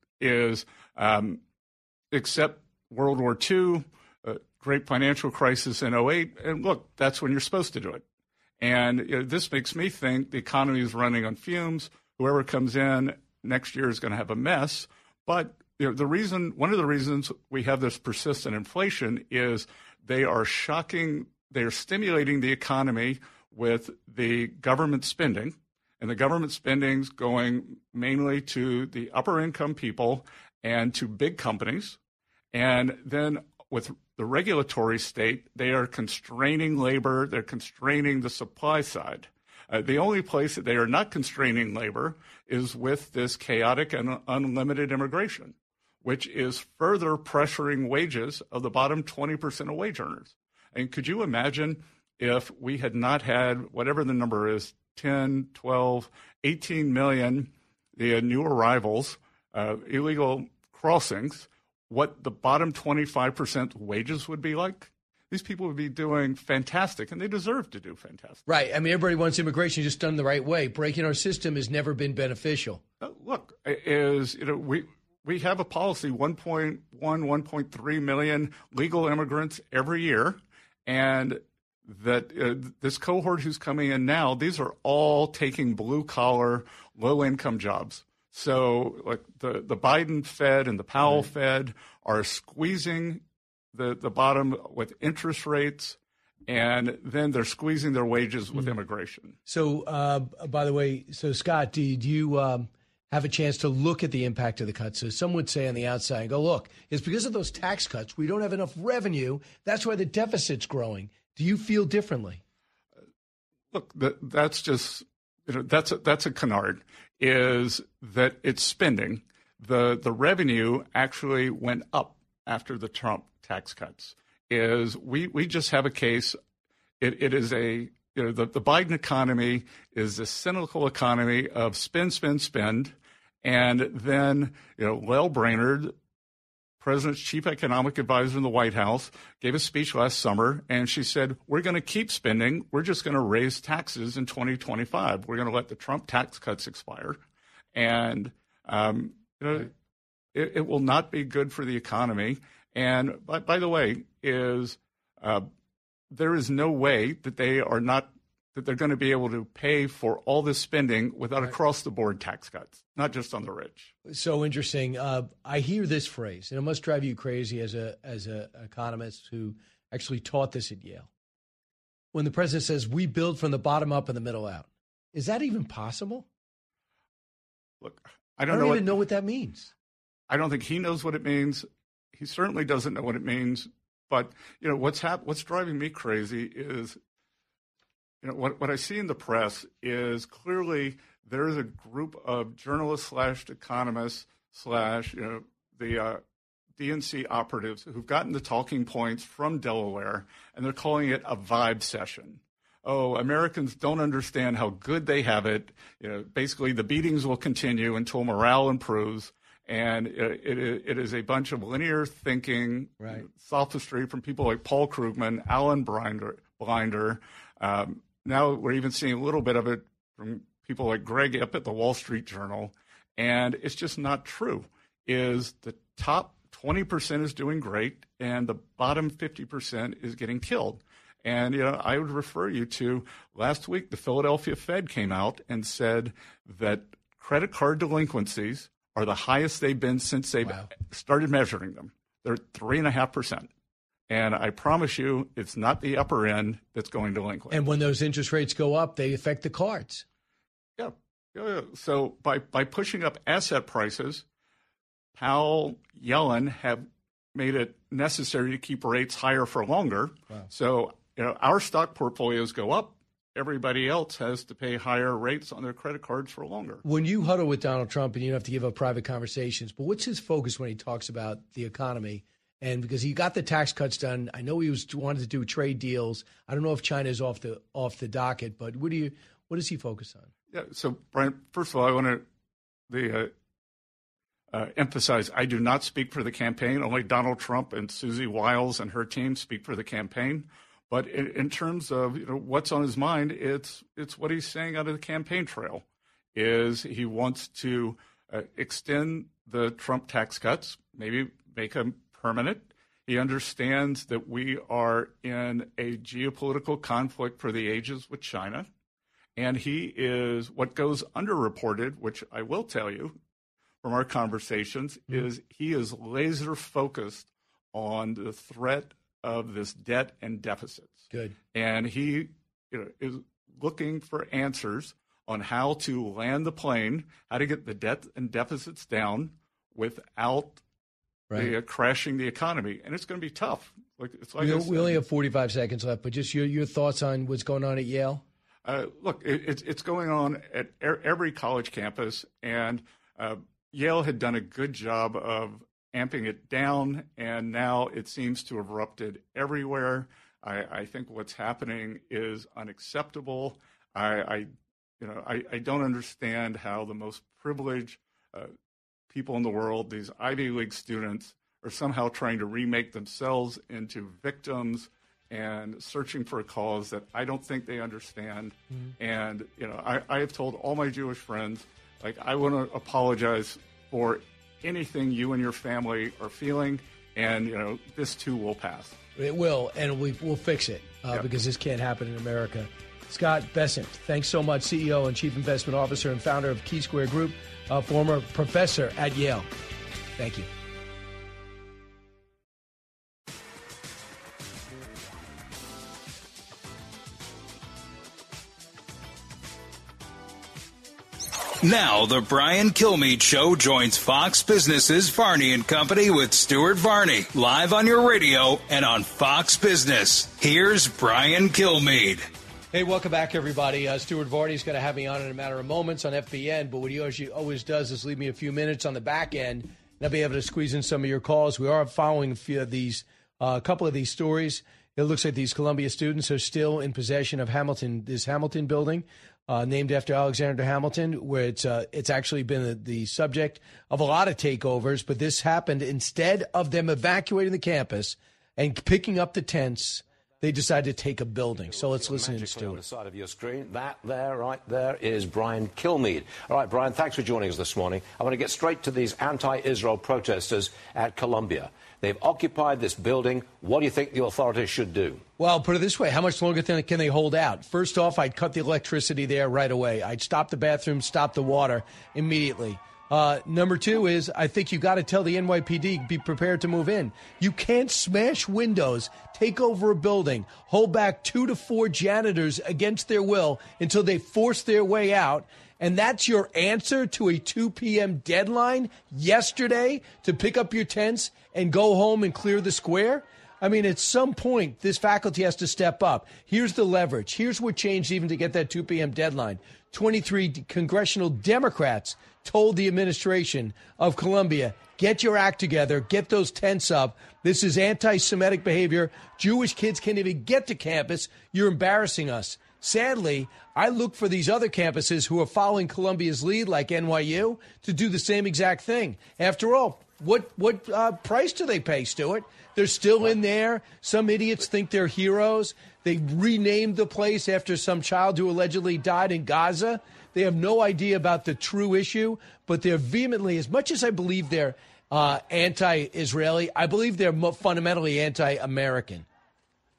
Except World War II, great financial crisis in 2008. And look, that's when you're supposed to do it. And this makes me think the economy is running on fumes. Whoever comes in next year is going to have a mess. But one of the reasons we have this persistent inflation is they are stimulating the economy with the government spending, and the government spending's going mainly to the upper income people and to big companies. And then with the regulatory state, they are constraining labor. They're constraining the supply side. The only place that they are not constraining labor is with this chaotic and unlimited immigration, which is further pressuring wages of the bottom 20% of wage earners. And could you imagine if we had not had whatever the number is, 10, 12, 18 million new arrivals, illegal crossings, what the bottom 25% wages would be like? These people would be doing fantastic, and they deserve to do fantastic. Right. I mean, everybody wants immigration just done the right way. Breaking our system has never been beneficial. Look, we have a policy, 1.1, 1.3 million legal immigrants every year, and that this cohort who's coming in now, these are all taking blue-collar, low-income jobs. So like the Biden Fed and the Powell Fed are squeezing the bottom with interest rates, and then they're squeezing their wages with immigration. So, by the way, Scott, did you have a chance to look at the impact of the cuts? So some would say on the outside, and go, look, it's because of those tax cuts. We don't have enough revenue. That's why the deficit's growing. Do you feel differently? Look, that's just, that's a canard, is that it's spending. The revenue actually went up after the Trump tax cuts. We just have a case. It is the Biden economy is a cynical economy of spend, and then Lael Brainerd, President's chief economic advisor in the White House, gave a speech last summer, and she said, we're going to keep spending. We're just going to raise taxes in 2025. We're going to let the Trump tax cuts expire, and it will not be good for the economy. And by the way, there is no way that they're going to be able to pay for all this spending without across-the-board tax cuts, not just on the rich. So interesting. I hear this phrase, and it must drive you crazy as a economist who actually taught this at Yale. When the president says, we build from the bottom up and the middle out. Is that even possible? Look, I don't even know what that means. I don't think he knows what it means. He certainly doesn't know what it means. But what's driving me crazy is what I see in the press is clearly there is a group of journalists / economists / the DNC operatives who've gotten the talking points from Delaware, and they're calling it a vibe session. Oh, Americans don't understand how good they have it. Basically the beatings will continue until morale improves. And it is a bunch of linear thinking, sophistry from people like Paul Krugman, Alan Blinder. Now we're even seeing a little bit of it from people like Greg Ip at the Wall Street Journal. And it's just not true. Is the top 20% is doing great, and the bottom 50% is getting killed. And I would refer you to last week, the Philadelphia Fed came out and said that credit card delinquencies are the highest they've been since they've started measuring them. They're 3.5%. And I promise you, it's not the upper end that's going delinquent. And when those interest rates go up, they affect the cards. Yeah. So by pushing up asset prices, Powell, Yellen have made it necessary to keep rates higher for longer. Wow. So our stock portfolios go up. Everybody else has to pay higher rates on their credit cards for longer. When you huddle with Donald Trump, and you don't have to give up private conversations, but what's his focus when he talks about the economy? And because he got the tax cuts done, I know he wanted to do trade deals. I don't know if China is off the docket, but what does he focus on? Yeah. So, Brian, first of all, I want to emphasize I do not speak for the campaign. Only Donald Trump and Susie Wiles and her team speak for the campaign. But in terms of what's on his mind, it's what he's saying out of the campaign trail. Is he wants to extend the Trump tax cuts, maybe make them permanent. He understands that we are in a geopolitical conflict for the ages with China. And he is, what goes underreported, which I will tell you from our conversations, is he is laser focused on the threat of this debt and deficits. Good. And he is looking for answers on how to land the plane, how to get the debt and deficits down without crashing the economy. And it's going to be tough. We only have 45 seconds left, but just your thoughts on what's going on at Yale? Look, it's going on at every college campus, and Yale had done a good job of amping it down, and now it seems to have erupted everywhere. I think what's happening is unacceptable. I don't understand how the most privileged people in the world, these Ivy League students, are somehow trying to remake themselves into victims and searching for a cause that I don't think they understand. Mm-hmm. And, I have told all my Jewish friends, I want to apologize for anything you and your family are feeling, and, this too will pass. It will, and we'll fix it because this can't happen in America. Scott Bessent, thanks so much, CEO and Chief Investment Officer and founder of Key Square Group, former professor at Yale. Thank you. Now, the Brian Kilmeade Show joins Fox Business's Varney & Company with Stuart Varney, live on your radio and on Fox Business. Here's Brian Kilmeade. Hey, welcome back, everybody. Stuart Varney's going to have me on in a matter of moments on FBN, but what he always does is leave me a few minutes on the back end, and I'll be able to squeeze in some of your calls. We are following a couple of these stories. It looks like these Columbia students are still in possession of this Hamilton building, named after Alexander Hamilton, where it's actually been the subject of a lot of takeovers. But this happened instead of them evacuating the campus and picking up the tents. They decided to take a building. So let's listen to Stuart. On the side of your screen, right there is Brian Kilmeade. All right, Brian, thanks for joining us this morning. I want to get straight to these anti-Israel protesters at Columbia. They've occupied this building. What do you think the authorities should do? Well, put it this way. How much longer can they hold out? First off, I'd cut the electricity there right away. I'd stop the bathroom, stop the water immediately. Number two is I think you got to tell the NYPD, be prepared to move in. You can't smash windows, take over a building, hold back 2 to 4 janitors against their will until they force their way out. And that's your answer to a 2 p.m. deadline yesterday to pick up your tents and go home and clear the square? I mean, at some point, this faculty has to step up. Here's the leverage. Here's what changed even to get that 2 p.m. deadline. 23 congressional Democrats told the administration of Columbia, get your act together, get those tents up. This is anti-Semitic behavior. Jewish kids can't even get to campus. You're embarrassing us. Sadly, I look for these other campuses who are following Columbia's lead, like NYU, to do the same exact thing. After all, what price do they pay, Stuart? They're still in there. Some idiots think they're heroes. They renamed the place after some child who allegedly died in Gaza. They have no idea about the true issue, but they're vehemently, as much as I believe they're anti-Israeli, I believe they're fundamentally anti-American.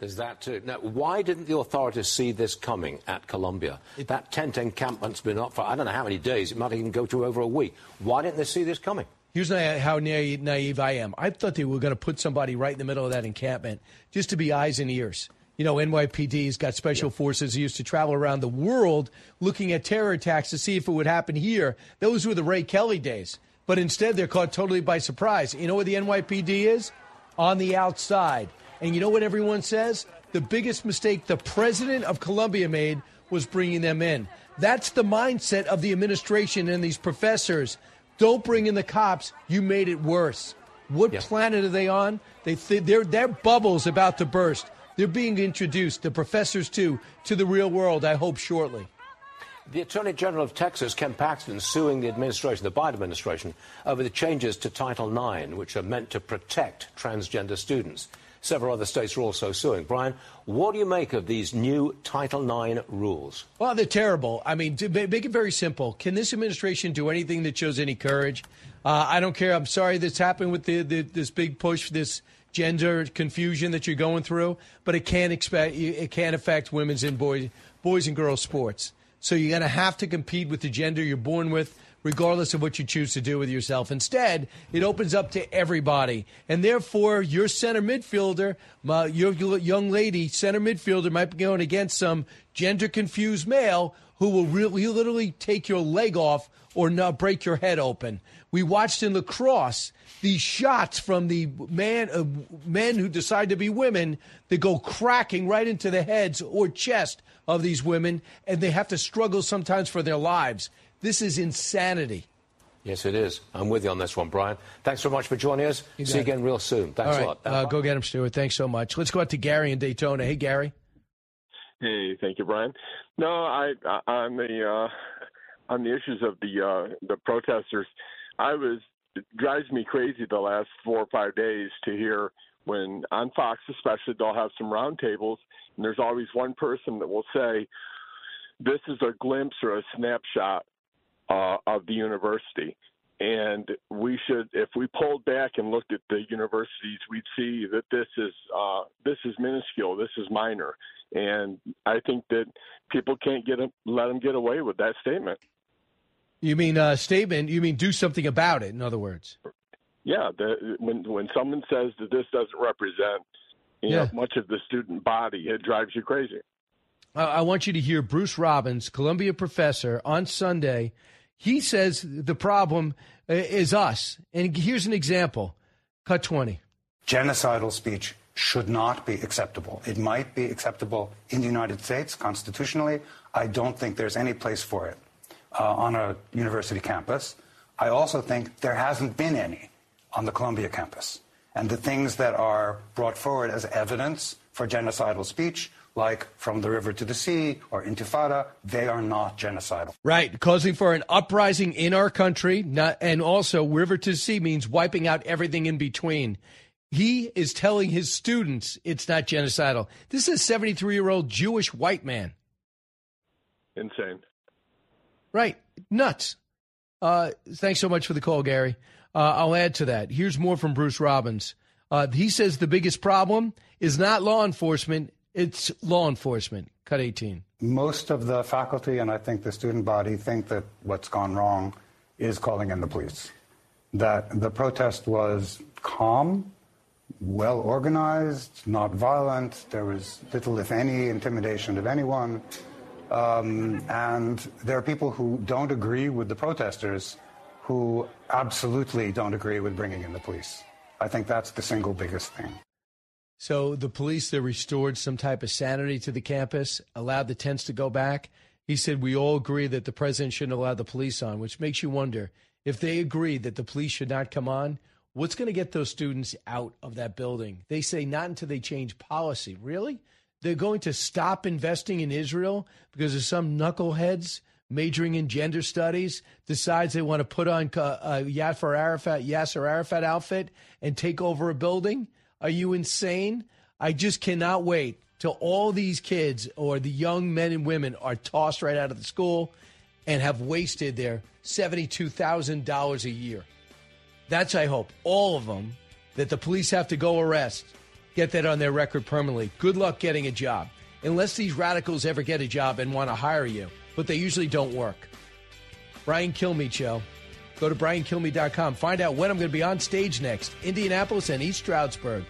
There's that too. Now, why didn't the authorities see this coming at Columbia? That tent encampment's been up for I don't know how many days. It might even go to over a week. Why didn't they see this coming? Here's how naive I am. I thought they were going to put somebody right in the middle of that encampment just to be eyes and ears. You know, NYPD's got special forces who used to travel around the world looking at terror attacks to see if it would happen here. Those were the Ray Kelly days. But instead, they're caught totally by surprise. You know where the NYPD is? On the outside. And you know what everyone says? The biggest mistake the president of Columbia made was bringing them in. That's the mindset of the administration and these professors. Don't bring in the cops. You made it worse. What planet are they on? Their bubble's about to burst. They're being introduced, the professors too, to the real world, I hope, shortly. The Attorney General of Texas, Ken Paxton, suing the administration, the Biden administration, over the changes to Title IX, which are meant to protect transgender students. Several other states are also suing. Brian, what do you make of these new Title IX rules? Well, they're terrible. I mean, to make it very simple, can this administration do anything that shows any courage? I don't care. I'm sorry this happened with this big push, this gender confusion that you're going through, but it can't affect women's and boys and girls sports. So you're going to have to compete with the gender you're born with, regardless of what you choose to do with yourself. Instead, it opens up to everybody. And therefore, your center midfielder, your young lady center midfielder might be going against some gender-confused male who will literally take your leg off or not break your head open. We watched in lacrosse these shots from the men who decide to be women that go cracking right into the heads or chest of these women, and they have to struggle sometimes for their lives. This is insanity. Yes, it is. I'm with you on this one, Brian. Thanks so much for joining us. See you again real soon. Thanks a lot. Go get him, Stuart. Thanks so much. Let's go out to Gary in Daytona. Hey, Gary. Hey, thank you, Brian. No, on the issues of the protesters, it drives me crazy the last 4 or 5 days to hear when on Fox, especially, they'll have some roundtables, and there's always one person that will say, "This is a glimpse or a snapshot of the university." And we should, if we pulled back and looked at the universities, we'd see that this is minuscule, this is minor, and I think that people can't let them get away with that statement. You mean statement? You mean do something about it? In other words. Yeah, when someone says that this doesn't represent much of the student body, it drives you crazy. I want you to hear Bruce Robbins, Columbia professor, on Sunday. He says the problem is us. And here's an example. Cut 20. Genocidal speech should not be acceptable. It might be acceptable in the United States constitutionally. I don't think there's any place for it on a university campus. I also think there hasn't been any on the Columbia campus. And the things that are brought forward as evidence for genocidal speech, like From the River to the Sea or Intifada, they are not genocidal. Right, causing for an uprising in our country, and also River to the Sea means wiping out everything in between. He is telling his students it's not genocidal. This is a 73-year-old Jewish white man. Insane. Right, nuts. Thanks so much for the call, Gary. I'll add to that. Here's more from Bruce Robbins. He says the biggest problem is not law enforcement, it's law enforcement. Cut 18. Most of the faculty and I think the student body think that what's gone wrong is calling in the police. That the protest was calm, well organized, not violent. There was little, if any, intimidation of anyone. And there are people who don't agree with the protesters who absolutely don't agree with bringing in the police. I think that's the single biggest thing. So the police, they restored some type of sanity to the campus, allowed the tents to go back. He said, we all agree that the president shouldn't allow the police on, which makes you wonder, if they agree that the police should not come on, what's going to get those students out of that building? They say not until they change policy. Really? They're going to stop investing in Israel because of some knuckleheads majoring in gender studies decides they want to put on a Yasser Arafat outfit and take over a building? Are you insane? I just cannot wait till all these kids or the young men and women are tossed right out of the school and have wasted their $72,000 a year. That's, I hope, all of them that the police have to go arrest get that on their record permanently. Good luck getting a job. Unless these radicals ever get a job and want to hire you, but they usually don't work. Brian Kilmeade Show. Go to briankilmeade.com. Find out when I'm going to be on stage next. Indianapolis and East Stroudsburg.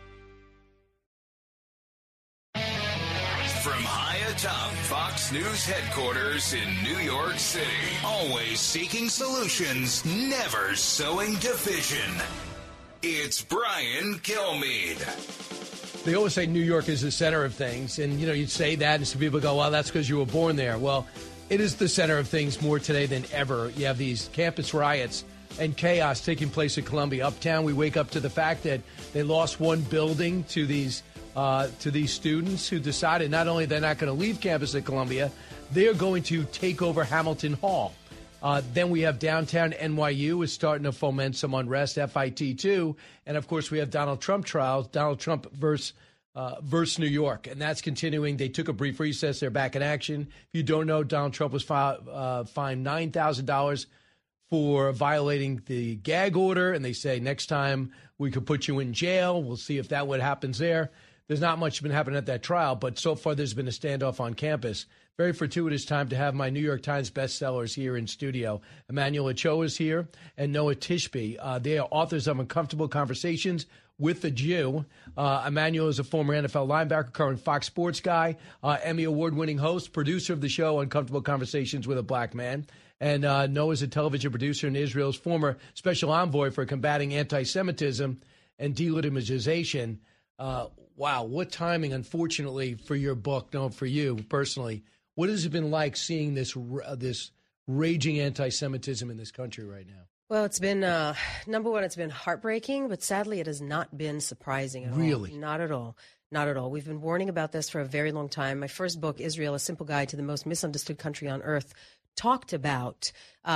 From high atop Fox News headquarters in New York City, always seeking solutions, never sowing division. It's Brian Kilmeade. They always say New York is the center of things, and you'd say that, and some people go, well, that's because you were born there. Well, it is the center of things more today than ever. You have these campus riots and chaos taking place at Columbia. Uptown, we wake up to the fact that they lost one building to these students who decided not only they're not going to leave campus at Columbia, they're going to take over Hamilton Hall. Then we have downtown NYU is starting to foment some unrest, FIT too. And, of course, we have Donald Trump trials, Donald Trump versus New York. And that's continuing. They took a brief recess. They're back in action. If you don't know, Donald Trump was fined $9,000 for violating the gag order. And they say next time we could put you in jail. We'll see if that what happens there. There's not much been happening at that trial, but so far there's been a standoff on campus. Very fortuitous time to have my New York Times bestsellers here in studio. Emmanuel Ochoa is here and Noah Tishby. They are authors of Uncomfortable Conversations with the Jew. Emmanuel is a former NFL linebacker, current Fox Sports guy, Emmy Award-winning host, producer of the show Uncomfortable Conversations with a Black Man. And Noah is a television producer in Israel's former special envoy for combating anti-Semitism and delegitimization. Wow, what timing, unfortunately, for your book, no, for you personally. What has it been like seeing this raging anti-Semitism in this country right now? Well, it's been, number one, it's been heartbreaking, but sadly it has not been surprising at all. Really? Not at all. Not at all. We've been warning about this for a very long time. My first book, Israel, A Simple Guide to the Most Misunderstood Country on Earth, talked about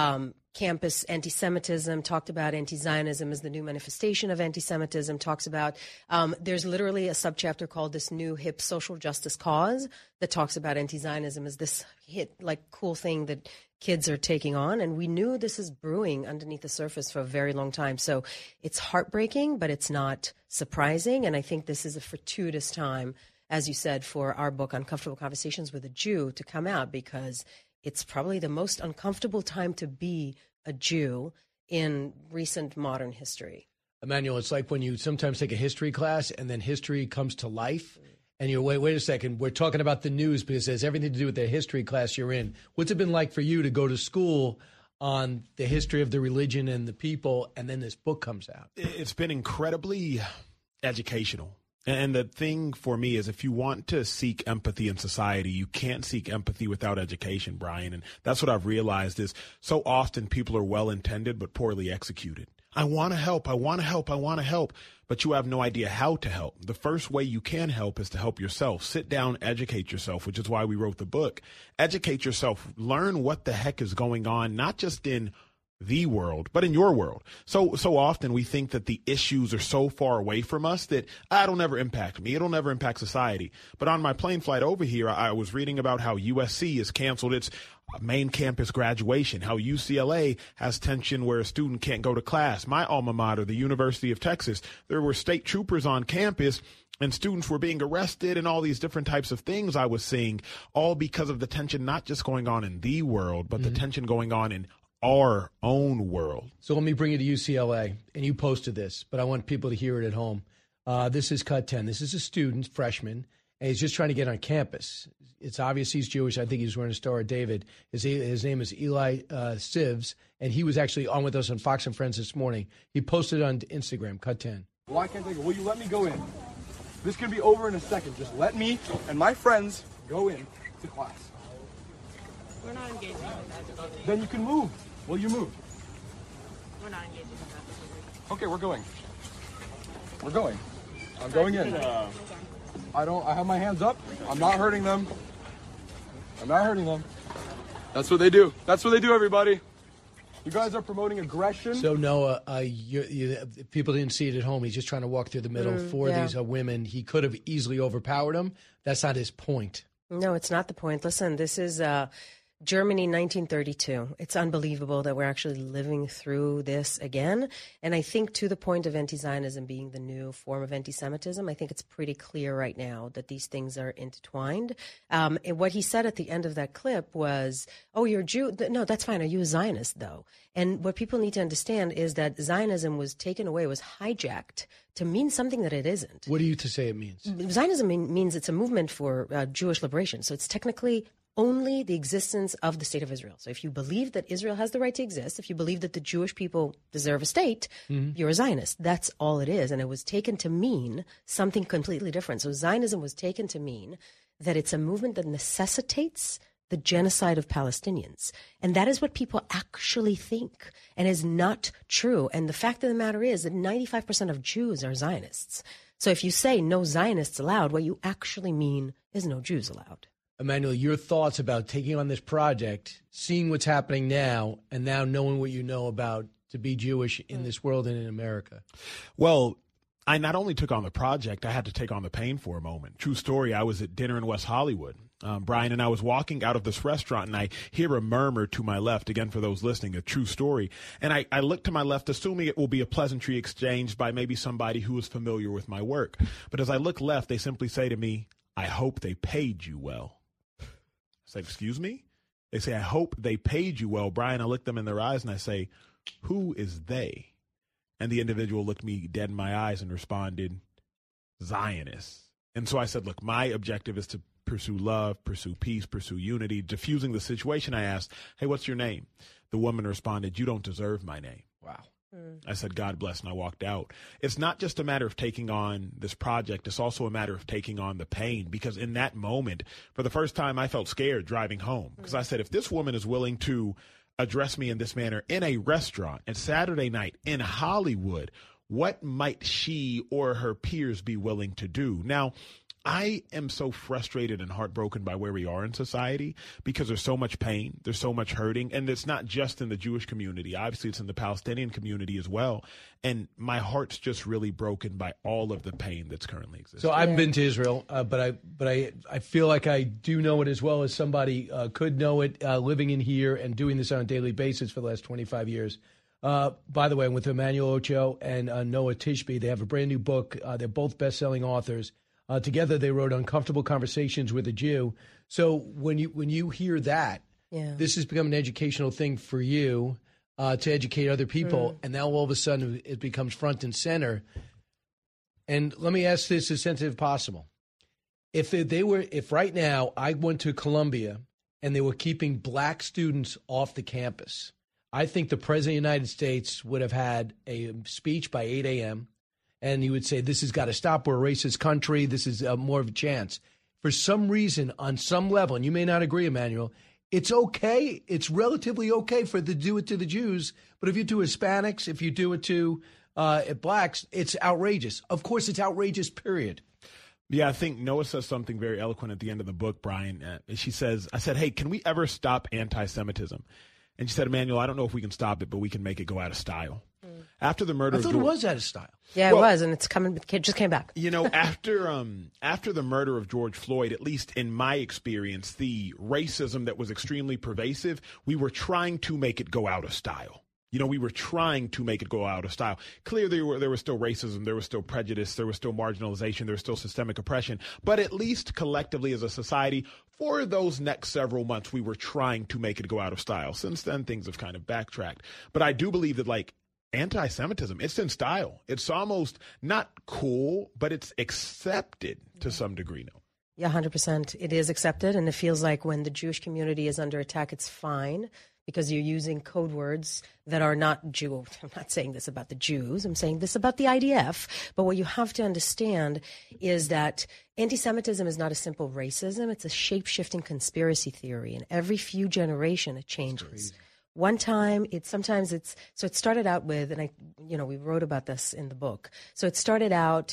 campus anti-Semitism, talked about anti-Zionism as the new manifestation of anti-Semitism, talks about there's literally a subchapter called This New Hip Social Justice Cause that talks about anti-Zionism as this cool thing that kids are taking on. And we knew this is brewing underneath the surface for a very long time. So it's heartbreaking, but it's not surprising. And I think this is a fortuitous time, as you said, for our book, Uncomfortable Conversations with a Jew, to come out, because it's probably the most uncomfortable time to be a Jew in recent modern history. Emmanuel, it's like when you sometimes take a history class and then history comes to life and you're, wait a second, we're talking about the news because it has everything to do with the history class you're in. What's it been like for you to go to school on the history of the religion and the people, and then this book comes out? It's been incredibly educational. And the thing for me is, if you want to seek empathy in society, you can't seek empathy without education, Brian. And that's what I've realized is so often people are well-intended but poorly executed. I want to help. But you have no idea how to help. The first way you can help is to help yourself. Sit down, educate yourself, which is why we wrote the book. Educate yourself. Learn what the heck is going on, not just in the world, but in your world. So often we think that the issues are so far away from us that it'll never impact me. It'll never impact society. But on my plane flight over here, I was reading about how USC has canceled its main campus graduation, how UCLA has tension where a student can't go to class. My alma mater, the University of Texas, there were state troopers on campus and students were being arrested and all these different types of things I was seeing, all because of the tension not just going on in the world, but the tension going on in our own world. So let me bring you to UCLA, and you posted this, but I want people to hear it at home. This is Cut 10. This is a student, freshman, and he's just trying to get on campus. It's obvious he's Jewish. I think he's wearing a Star of David. His name is Eli Sivs, and he was actually on with us on Fox and Friends this morning. He posted on Instagram, Cut 10. Why can't they go? Will you let me go in? This can be over in a second. Just let me and my friends go in to class. We're not engaging with that. Then you can move. Will you move? We're not engaging with that. Okay, we're going. We're going. I'm going in. I have my hands up. I'm not hurting them. That's what they do. Everybody. You guys are promoting aggression. So, Noah, people didn't see it at home. He's just trying to walk through the middle. These women. He could have easily overpowered them. That's not his point. No, it's not the point. Listen, this is Germany, 1932. It's unbelievable that we're actually living through this again. And I think to the point of anti-Zionism being the new form of anti-Semitism, I think it's pretty clear right now that these things are intertwined. And what he said at the end of that clip was, oh, you're a Jew? No, that's fine. Are you a Zionist, though? And what people need to understand is that Zionism was taken away, was hijacked to mean something that it isn't. What do you to say it means? Zionism means it's a movement for Jewish liberation. So it's technically only the existence of the state of Israel. So if you believe that Israel has the right to exist, if you believe that the Jewish people deserve a state, you're a Zionist. That's all it is. And it was taken to mean something completely different. So Zionism was taken to mean that it's a movement that necessitates the genocide of Palestinians. And that is what people actually think and is not true. And the fact of the matter is that 95% of Jews are Zionists. So if you say no Zionists allowed, what you actually mean is no Jews allowed. Emmanuel, your thoughts about taking on this project, seeing what's happening now, and now knowing what you know about to be Jewish in this world and in America? Well, I not only took on the project, I had to take on the pain for a moment. True story, I was at dinner in West Hollywood. Brian, and I was walking out of this restaurant, and I hear a murmur to my left, again, for those listening, a true story. And I look to my left, assuming it will be a pleasantry exchanged by maybe somebody who is familiar with my work. But as I look left, they simply say to me, I hope they paid you well. I said, excuse me? They say, I hope they paid you well. Brian, I look them in their eyes and I say, who is they? And the individual looked me dead in my eyes and responded, Zionists. And so I said, look, my objective is to pursue love, pursue peace, pursue unity. Diffusing the situation, I asked, hey, what's your name? The woman responded, you don't deserve my name. Wow. I said, God bless, and I walked out. It's not just a matter of taking on this project. It's also a matter of taking on the pain, because in that moment, for the first time, I felt scared driving home, because I said, if this woman is willing to address me in this manner in a restaurant and Saturday night in Hollywood, what might she or her peers be willing to do? Now, I am so frustrated and heartbroken by where we are in society, because there's so much pain, there's so much hurting, and it's not just in the Jewish community. Obviously, it's in the Palestinian community as well. And my heart's just really broken by all of the pain that's currently existing. So I haven't been to Israel, but I feel like I do know it as well as somebody could know it, living in here and doing this on a daily basis for the last 25 years. By the way, I'm with Emmanuel Ocho and Noah Tishby. They have a brand new book. They're both best-selling authors. Together, they wrote Uncomfortable Conversations with a Jew. So when you hear that, this has become an educational thing for you to educate other people, and now all of a sudden it becomes front and center. And let me ask this as sensitive as possible: if right now I went to Columbia and they were keeping black students off the campus, I think the President of the United States would have had a speech by 8 a.m., and he would say, this has got to stop. We're a racist country. This is more of a chance. For some reason, on some level, and you may not agree, Emmanuel, it's okay. It's relatively okay to do it to the Jews. But if you do Hispanics, if you do it to blacks, it's outrageous. Of course, it's outrageous, period. Yeah, I think Noah says something very eloquent at the end of the book, Brian. She says, I said, hey, can we ever stop anti-Semitism? And she said, Emmanuel, I don't know if we can stop it, but we can make it go out of style. After the murder, I thought it was out of style. Yeah, it was, and it just came back. You know, after the murder of George Floyd, at least in my experience, the racism that was extremely pervasive, we were trying to make it go out of style. You know, we were trying to make it go out of style. Clearly, there was still racism, there was still prejudice, there was still marginalization, there was still systemic oppression. But at least collectively as a society, for those next several months, we were trying to make it go out of style. Since then, things have kind of backtracked. But I do believe that, like, anti-Semitism, it's in style. It's almost not cool, but it's accepted to some degree now. Yeah, 100%. It is accepted, and it feels like when the Jewish community is under attack, it's fine because you're using code words that are not Jew. I'm not saying this about the Jews. I'm saying this about the IDF. But what you have to understand is that anti-Semitism is not a simple racism. It's a shape-shifting conspiracy theory, and every few generations it changes. One time, it started out with, and we wrote about this in the book. So it started out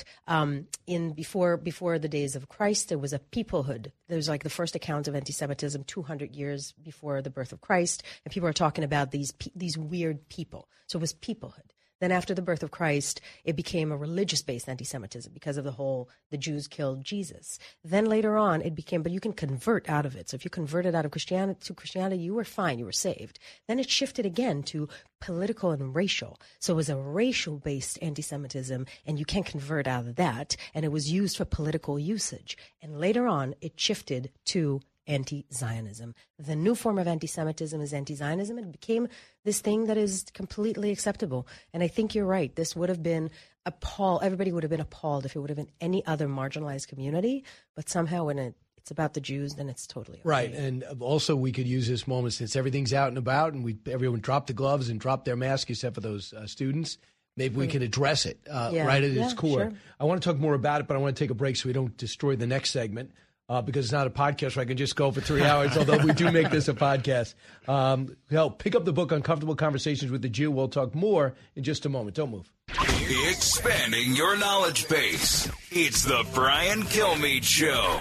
before the days of Christ. There was a peoplehood. There was like the first account of anti-Semitism 200 years before the birth of Christ, and people are talking about these weird people. So it was peoplehood. Then after the birth of Christ, it became a religious-based anti-Semitism because of the Jews killed Jesus. Then later on, it became, but you can convert out of it. So if you converted out of Christianity to Christianity, you were fine, you were saved. Then it shifted again to political and racial. So it was a racial-based anti-Semitism, and you can't convert out of that. And it was used for political usage. And later on, it shifted to anti-Zionism. The new form of anti-Semitism is anti-Zionism. It became this thing that is completely acceptable. And I think you're right. This would have been everybody would have been appalled if it would have been any other marginalized community. But somehow when it's about the Jews, then it's totally okay. Right. And also we could use this moment since everything's out and about and everyone dropped the gloves and dropped their mask except for those students. Maybe we can address it right at its core. Sure. I want to talk more about it, but I want to take a break so we don't destroy the next segment. Because it's not a podcast where I can just go for 3 hours, although we do make this a podcast. Pick up the book, Uncomfortable Conversations with the Jew. We'll talk more in just a moment. Don't move. Expanding your knowledge base. It's the Brian Kilmeade Show.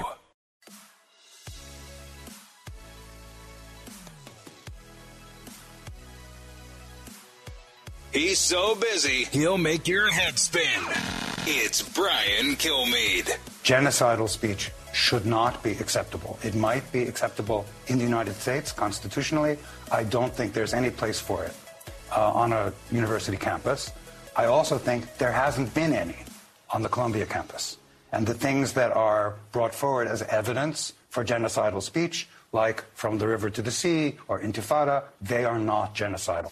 He's so busy, he'll make your head spin. It's Brian Kilmeade. Genocidal speech should not be acceptable. It might be acceptable in the United States constitutionally. I don't think there's any place for it on a university campus. I also think there hasn't been any on the Columbia campus. And the things that are brought forward as evidence for genocidal speech, like From the River to the Sea or Intifada, they are not genocidal.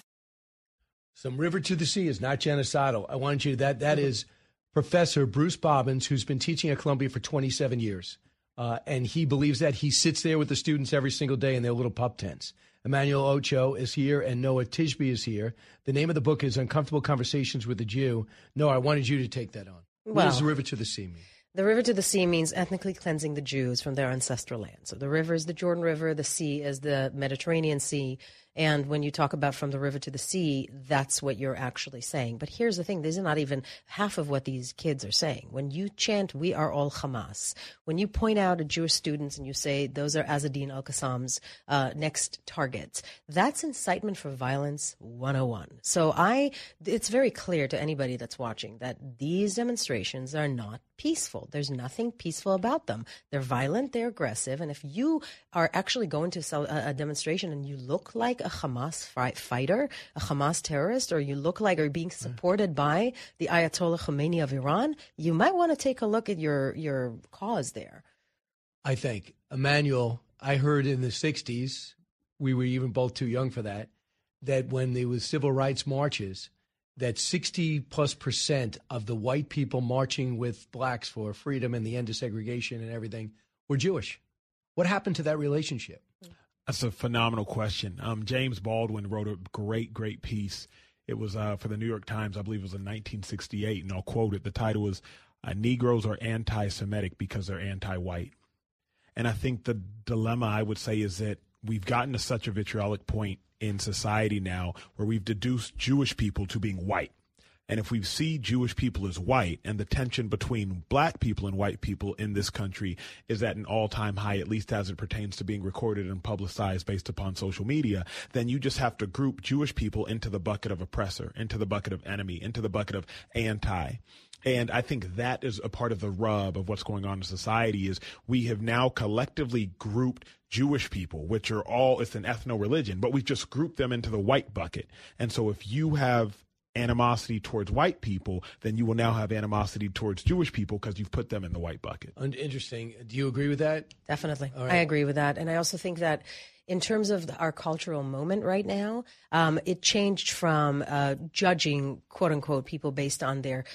Some River to the Sea is not genocidal. I wanted you to, that is Professor Bruce Bobbins, who's been teaching at Columbia for 27 years. And he believes that. He sits there with the students every single day in their little pup tents. Emmanuel Ocho is here and Noah Tishby is here. The name of the book is Uncomfortable Conversations with the Jew. Noah, I wanted you to take that on. What does the River to the Sea mean? The River to the Sea means ethnically cleansing the Jews from their ancestral land. So the river is the Jordan River, the sea is the Mediterranean Sea. And when you talk about from the river to the sea, that's what you're actually saying. But here's the thing. These are not even half of what these kids are saying. When you chant, we are all Hamas, when you point out at Jewish students and you say those are Azadin al-Qassam's next targets, that's incitement for violence 101. So it's very clear to anybody that's watching that these demonstrations are not peaceful. There's nothing peaceful about them. They're violent, they're aggressive. And if you are actually going to a demonstration and you look like a Hamas fighter, a Hamas terrorist, or you look like you're being supported by the Ayatollah Khomeini of Iran, you might want to take a look at your cause there. I think. Emmanuel, I heard in the 60s, we were even both too young for that when there was civil rights marches, that 60+% of the white people marching with blacks for freedom and the end of segregation and everything were Jewish. What happened to that relationship? That's a phenomenal question. James Baldwin wrote a great piece. It was for the New York Times, I believe it was in 1968, and I'll quote it. The title was, Negroes are anti-Semitic because they're anti-white. And I think the dilemma, I would say, is that we've gotten to such a vitriolic point in society now where we've deduced Jewish people to being white. And if we see Jewish people as white, and the tension between black people and white people in this country is at an all-time high, at least as it pertains to being recorded and publicized based upon social media, then you just have to group Jewish people into the bucket of oppressor, into the bucket of enemy, into the bucket of anti. And I think that is a part of the rub of what's going on in society is we have now collectively grouped Jewish people, which are it's an ethno-religion, but we've just grouped them into the white bucket. And so if you have animosity towards white people, then you will now have animosity towards Jewish people because you've put them in the white bucket. Interesting. Do you agree with that? Definitely. All right. I agree with that. And I also think that in terms of our cultural moment right now, it changed from judging, quote unquote, people based on their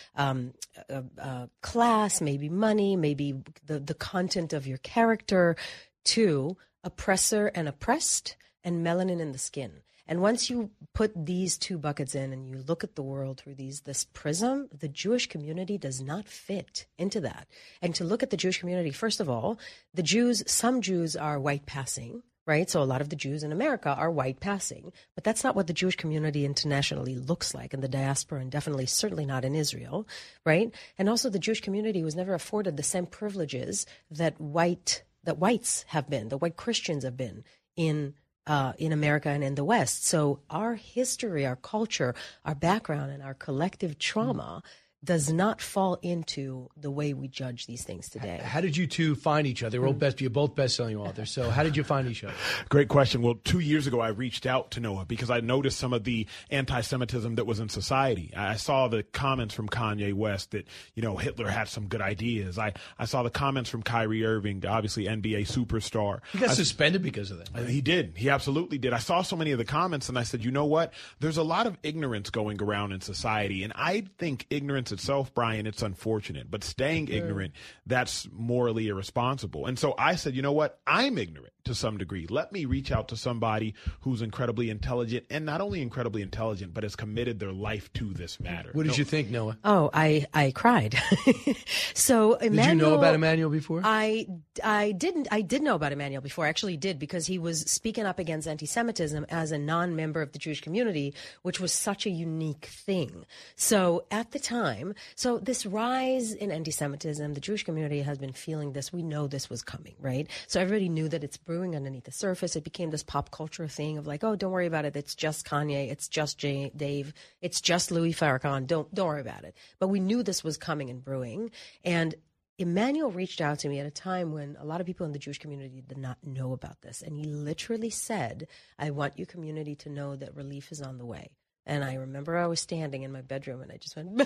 class, maybe money, maybe the content of your character, to oppressor and oppressed and melanin in the skin. And once you put these two buckets in and you look at the world through this prism, the Jewish community does not fit into that. And to look at the Jewish community, first of all, some Jews are white passing, right? So a lot of the Jews in America are white passing, but that's not what the Jewish community internationally looks like in the diaspora, and certainly not in Israel, right? And also the Jewish community was never afforded the same privileges that whites have been, the white Christians have been in in America and in the West. So our history, our culture, our background, and our collective trauma does not fall into the way we judge these things today. How did you two find each other? You're both best-selling authors. So how did you find each other? Great question. Well, 2 years ago, I reached out to Noah because I noticed some of the anti-Semitism that was in society. I saw the comments from Kanye West that, Hitler had some good ideas. I saw the comments from Kyrie Irving, obviously NBA superstar. He got suspended because of that. He did. He absolutely did. I saw so many of the comments and I said, you know what? There's a lot of ignorance going around in society. And I think ignorance itself, Brian, it's unfortunate, but staying ignorant, that's morally irresponsible. And so I said, you know what? I'm ignorant to some degree. Let me reach out to somebody who's incredibly intelligent, and not only incredibly intelligent, but has committed their life to this matter. What did you think, Noah? Oh, I cried. So Emmanuel, did you know about Emmanuel before? I didn't. I did know about Emmanuel before. I actually did, because he was speaking up against anti-Semitism as a non-member of the Jewish community, which was such a unique thing. So at the time, this rise in anti-Semitism, the Jewish community has been feeling this. We know this was coming, right? So everybody knew that it's brewing underneath the surface. It became this pop culture thing of like, oh, don't worry about it. It's just Kanye. It's just Dave. It's just Louis Farrakhan. Don't worry about it. But we knew this was coming and brewing. And Emmanuel reached out to me at a time when a lot of people in the Jewish community did not know about this. And he literally said, I want your community to know that relief is on the way. And I remember I was standing in my bedroom and I just went,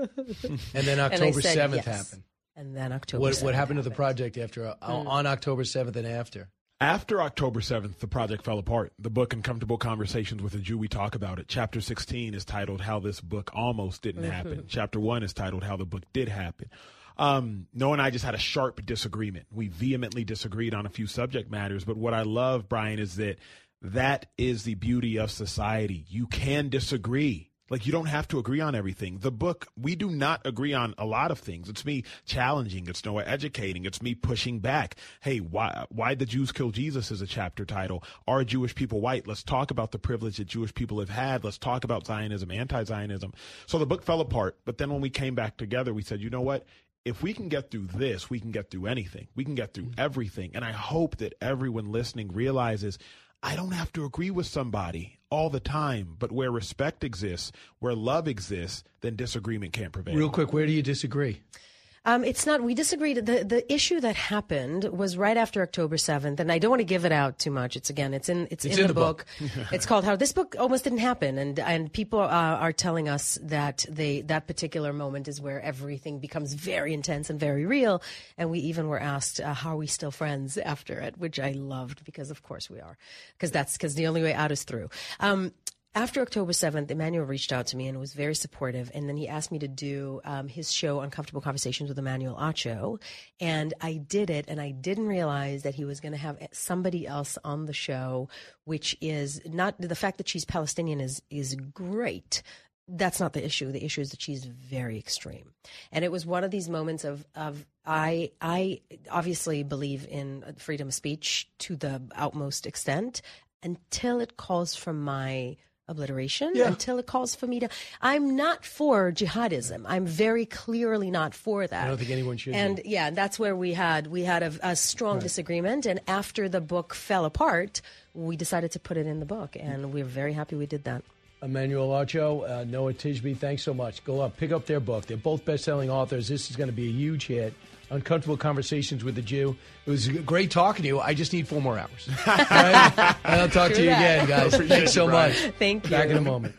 and then October 7th happened. And then October 7th What happened to the project after on October 7th and after? After October 7th, the project fell apart. The book, Uncomfortable Conversations with a Jew, we talk about it. Chapter 16 is titled How This Book Almost Didn't Happen. Chapter 1 is titled How the Book Did Happen. Noah and I just had a sharp disagreement. We vehemently disagreed on a few subject matters. But what I love, Brian, is that is the beauty of society. You can disagree. Like, you don't have to agree on everything. The book, we do not agree on a lot of things. It's me challenging. It's Noah educating. It's me pushing back. Hey, why the Jews kill Jesus is a chapter title. Are Jewish people white? Let's talk about the privilege that Jewish people have had. Let's talk about Zionism, anti-Zionism. So the book fell apart. But then when we came back together, we said, you know what? If we can get through this, we can get through anything. We can get through everything. And I hope that everyone listening realizes I don't have to agree with somebody all the time, but where respect exists, where love exists, then disagreement can't prevail. Real quick, where do you disagree? It's not, we disagreed. The issue that happened was right after October 7th, and I don't want to give it out too much. It's in the book. It's called How This Book Almost Didn't Happen. And people are telling us that that particular moment is where everything becomes very intense and very real. And we even were asked, how are we still friends after it, which I loved, because of course we are, because the only way out is through. After October 7th, Emmanuel reached out to me and was very supportive. And then he asked me to do his show, Uncomfortable Conversations with Emmanuel Acho. And I did it, and I didn't realize that he was going to have somebody else on the show, which is not the fact that she's Palestinian is great. That's not the issue. The issue is that she's very extreme. And it was one of these moments of I obviously believe in freedom of speech to the utmost extent until it calls for my obliteration, until it calls for me to. I'm not for jihadism. I'm very clearly not for that. I don't think anyone should. And that's where we had a strong disagreement. And after the book fell apart, we decided to put it in the book, and we're very happy we did that. Emmanuel Acho, Noah Tishby, thanks so much. Go up, pick up their book. They're both best-selling authors. This is going to be a huge hit. Uncomfortable Conversations with a Jew. It was great talking to you. I just need 4 more hours. Right? I'll talk to you again, guys. Thanks so much. Thank you. Back in a moment.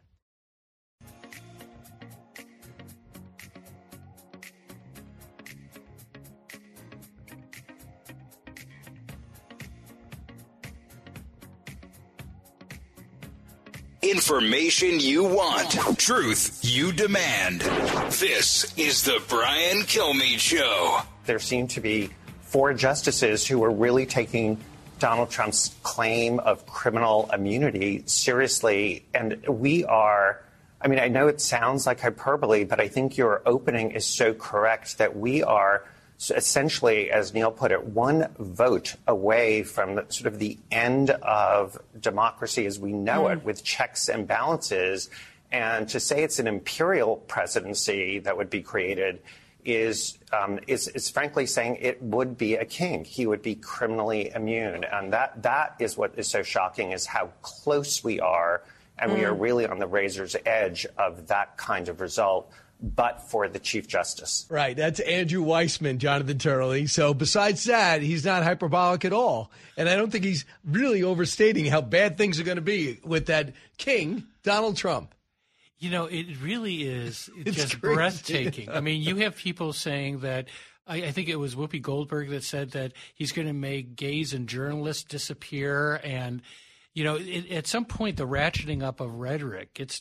Information you want. Truth you demand. This is the Brian Kilmeade Show. There seem to be 4 justices who are really taking Donald Trump's claim of criminal immunity seriously. And we are, I mean, I know it sounds like hyperbole, but I think your opening is so correct that we are essentially, as Neil put it, 1 vote away from sort of the end of democracy as we know it, with checks and balances. And to say it's an imperial presidency that would be created is frankly saying it would be a king. He would be criminally immune. And that is what is so shocking, is how close we are. And we are really on the razor's edge of that kind of result, but for the Chief Justice. Right. That's Andrew Weissman, Jonathan Turley. So besides that, he's not hyperbolic at all. And I don't think he's really overstating how bad things are going to be with that king, Donald Trump. You know, it really is just crazy. Breathtaking. I mean, you have people saying that, I think it was Whoopi Goldberg that said that he's going to make gays and journalists disappear. And, you know, at some point, the ratcheting up of rhetoric gets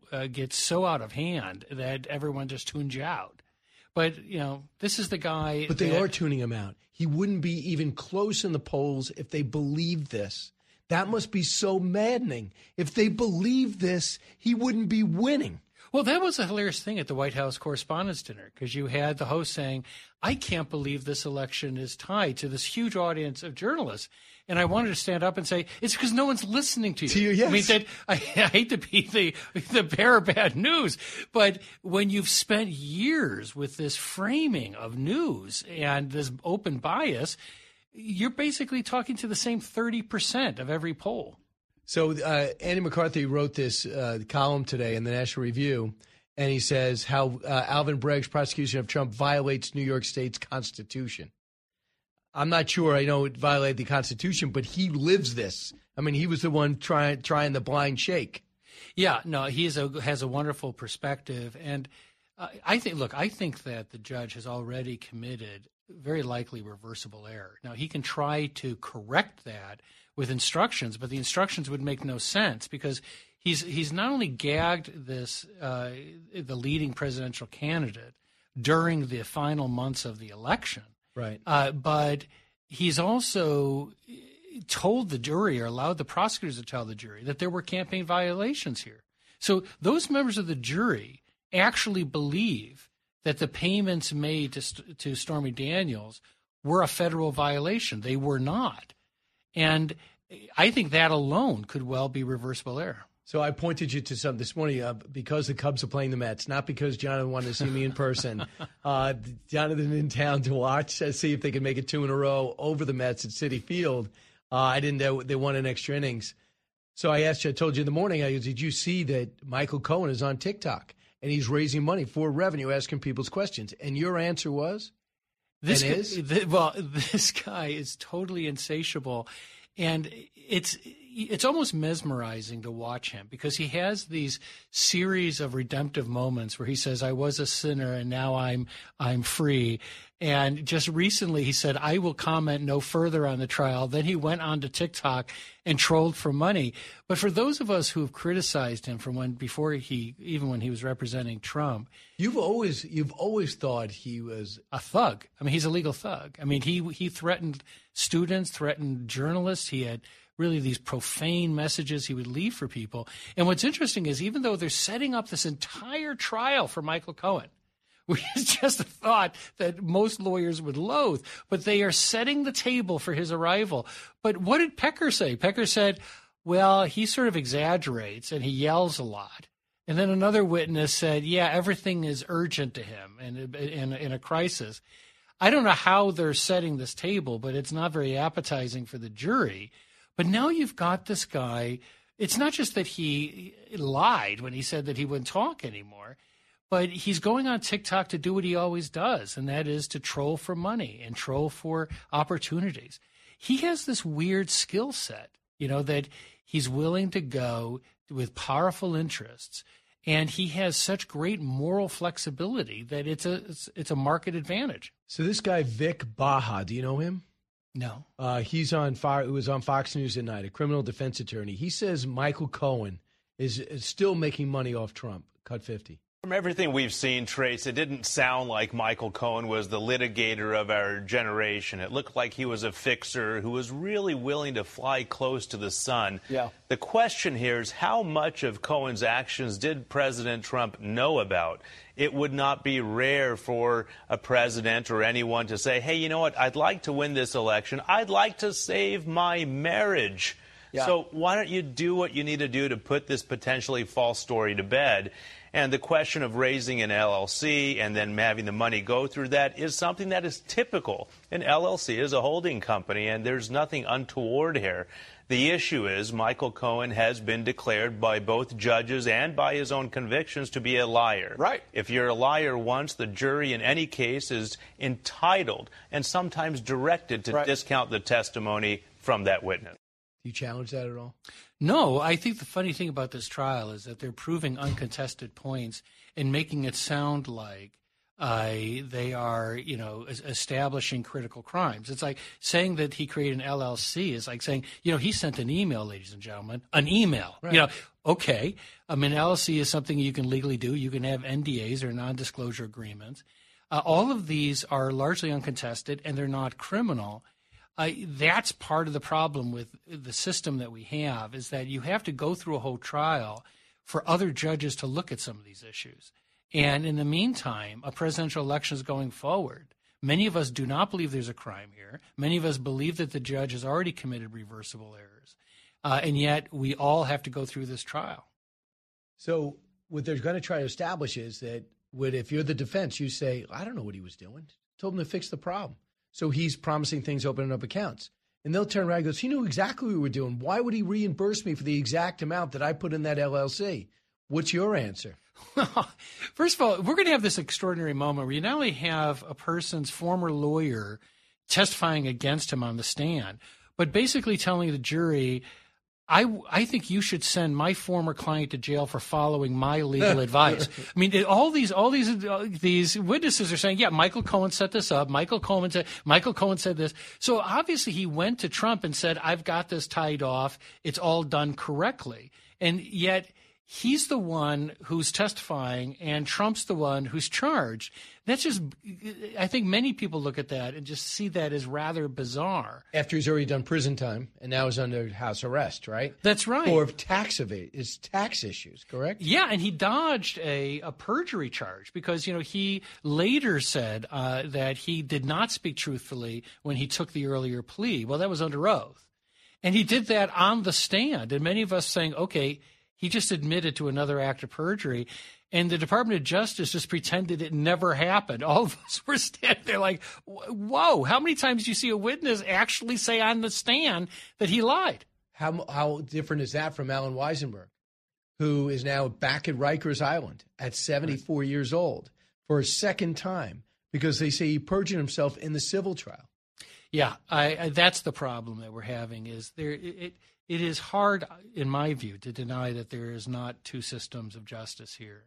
so out of hand that everyone just tunes you out. But, you know, this is the guy. But they are tuning him out. He wouldn't be even close in the polls if they believed this. That must be so maddening. If they believed this, he wouldn't be winning. Well, that was a hilarious thing at the White House Correspondents' Dinner, because you had the host saying, I can't believe this election is tied to this huge audience of journalists. And I wanted to stand up and say, it's because no one's listening to you. Yes. I mean, I hate to be the bearer of bad news, but when you've spent years with this framing of news and this open bias, you're basically talking to the same 30% of every poll. So Andy McCarthy wrote this column today in the National Review, and he says how Alvin Bragg's prosecution of Trump violates New York State's Constitution. I'm not sure I know it violated the Constitution, but he lives this. I mean, he was the one trying the blind shake. Yeah, no, he has a wonderful perspective. And I think that the judge has already committed very likely reversible error. Now, he can try to correct that with instructions, but the instructions would make no sense, because he's not only gagged the leading presidential candidate during the final months of the election, right? But he's also told the jury, or allowed the prosecutors to tell the jury, that there were campaign violations here. So those members of the jury actually believe that the payments made to Stormy Daniels were a federal violation. They were not. And I think that alone could well be reversible error. So I pointed you to something this morning because the Cubs are playing the Mets, not because Jonathan wanted to see me in person. Jonathan in town to watch, see if they can make it 2 in a row over the Mets at Citi Field. I didn't know they won in extra innings. So I asked you, I told you in the morning, I go, did you see that Michael Cohen is on TikTok and he's raising money for revenue, asking people's questions? And your answer was? This guy is totally insatiable. And it's almost mesmerizing to watch him, because he has these series of redemptive moments where he says, I was a sinner and now I'm free. And just recently he said, I will comment no further on the trial. Then he went on to TikTok and trolled for money. But for those of us who have criticized him from when he was representing Trump, you've always thought he was a thug. I mean, he's a legal thug. I mean, he threatened students, threatened journalists. He had really these profane messages he would leave for people. And what's interesting is, even though they're setting up this entire trial for Michael Cohen, which is just a thought that most lawyers would loathe, but they are setting the table for his arrival. But what did Pecker say? Pecker said, well, he sort of exaggerates and he yells a lot. And then another witness said, yeah, everything is urgent to him and in a crisis. I don't know how they're setting this table, but it's not very appetizing for the jury. But now you've got this guy. It's not just that he lied when he said that he wouldn't talk anymore, but he's going on TikTok to do what he always does, and that is to troll for money and troll for opportunities. He has this weird skill set, that he's willing to go with powerful interests, and he has such great moral flexibility that it's a market advantage. So this guy, Vic Baha, do you know him? No. He was on Fox News at night, a criminal defense attorney. He says Michael Cohen is still making money off Trump. Cut 50. From everything we've seen, Trace, it didn't sound like Michael Cohen was the litigator of our generation. It looked like he was a fixer who was really willing to fly close to the sun. Yeah. The question here is, how much of Cohen's actions did President Trump know about? It would not be rare for a president or anyone to say, hey, you know what, I'd like to win this election. I'd like to save my marriage. Yeah. So why don't you do what you need to do to put this potentially false story to bed? And the question of raising an LLC and then having the money go through that is something that is typical. An LLC is a holding company, and there's nothing untoward here. The issue is Michael Cohen has been declared by both judges and by his own convictions to be a liar. Right. If you're a liar once, the jury in any case is entitled and sometimes directed to discount the testimony from that witness. Do you challenge that at all? No, I think the funny thing about this trial is that they're proving uncontested points and making it sound like they are, establishing critical crimes. It's like saying that he created an LLC is like saying, he sent an email, ladies and gentlemen, an email. Right. Okay. I mean, LLC is something you can legally do. You can have NDAs or non-disclosure agreements. All of these are largely uncontested, and they're not criminal. That's part of the problem with the system that we have, is that you have to go through a whole trial for other judges to look at some of these issues. And in the meantime, a presidential election is going forward. Many of us do not believe there's a crime here. Many of us believe that the judge has already committed reversible errors. And yet we all have to go through this trial. So what they're going to try to establish is that if you're the defense, you say, I don't know what he was doing. Told him to fix the problem. So he's promising things, opening up accounts. And they'll turn around and go, he knew exactly what we were doing. Why would he reimburse me for the exact amount that I put in that LLC? What's your answer? First of all, we're going to have this extraordinary moment where you not only have a person's former lawyer testifying against him on the stand, but basically telling the jury, I think you should send my former client to jail for following my legal advice. I mean, all these witnesses are saying, yeah, Michael Cohen set this up. Michael Cohen said this. So obviously he went to Trump and said, I've got this tied off. It's all done correctly. And yet he's the one who's testifying and Trump's the one who's charged. That's just, I think many people look at that and just see that as rather bizarre. After he's already done prison time and now is under house arrest, right? That's right. Or tax issues, correct? Yeah, and he dodged a perjury charge because, he later said that he did not speak truthfully when he took the earlier plea. Well, that was under oath. And he did that on the stand. And many of us saying, okay, he just admitted to another act of perjury. And the Department of Justice just pretended it never happened. All of us were standing there like, whoa, how many times do you see a witness actually say on the stand that he lied? How different is that from Alan Weisenberg, who is now back at Rikers Island at 74 years old for a second time because they say he perjured himself in the civil trial? Yeah, that's the problem that we're having is it is hard, in my view, to deny that there is not two systems of justice here.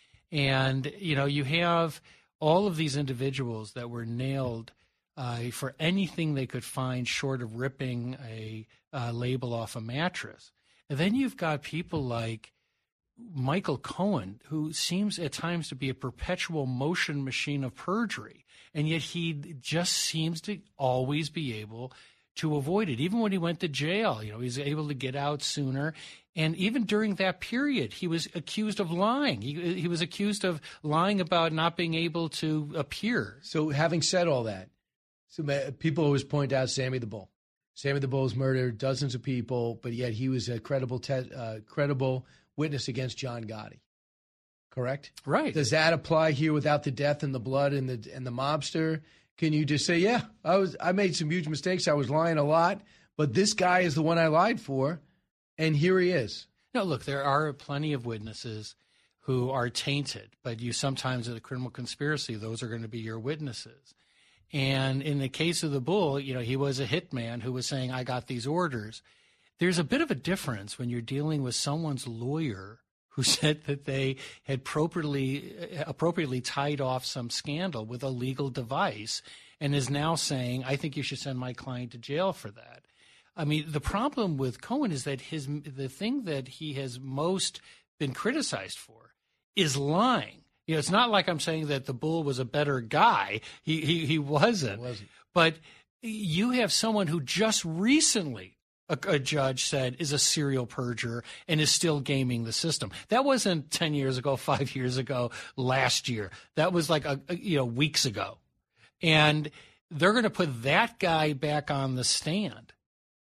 And, you have all of these individuals that were nailed for anything they could find short of ripping a label off a mattress. And then you've got people like Michael Cohen, who seems at times to be a perpetual motion machine of perjury. And yet he just seems to always be able to avoid it. Even when he went to jail, he was able to get out sooner. And even during that period, he was accused of lying. He was accused of lying about not being able to appear. So having said all that, people always point out Sammy the Bull. Sammy the Bull's murdered dozens of people, but yet he was a credible witness against John Gotti. Correct? Right. Does that apply here without the death and the blood and the mobster? Can you just say, yeah, I made some huge mistakes. I was lying a lot, but this guy is the one I lied for, and here he is. No, look, there are plenty of witnesses who are tainted, but sometimes in a criminal conspiracy, those are going to be your witnesses. And in the case of the Bull, he was a hitman who was saying, I got these orders. There's a bit of a difference when you're dealing with someone's lawyer who said that they had appropriately tied off some scandal with a legal device and is now saying, I think you should send my client to jail for that. I mean, the problem with Cohen is that the thing that he has most been criticized for is lying. It's not like I'm saying that the Bull was a better guy. He wasn't. But you have someone who just recently a judge said is a serial perjurer and is still gaming the system. That wasn't 10 years ago, 5 years ago, last year. That was like weeks ago. And they're going to put that guy back on the stand.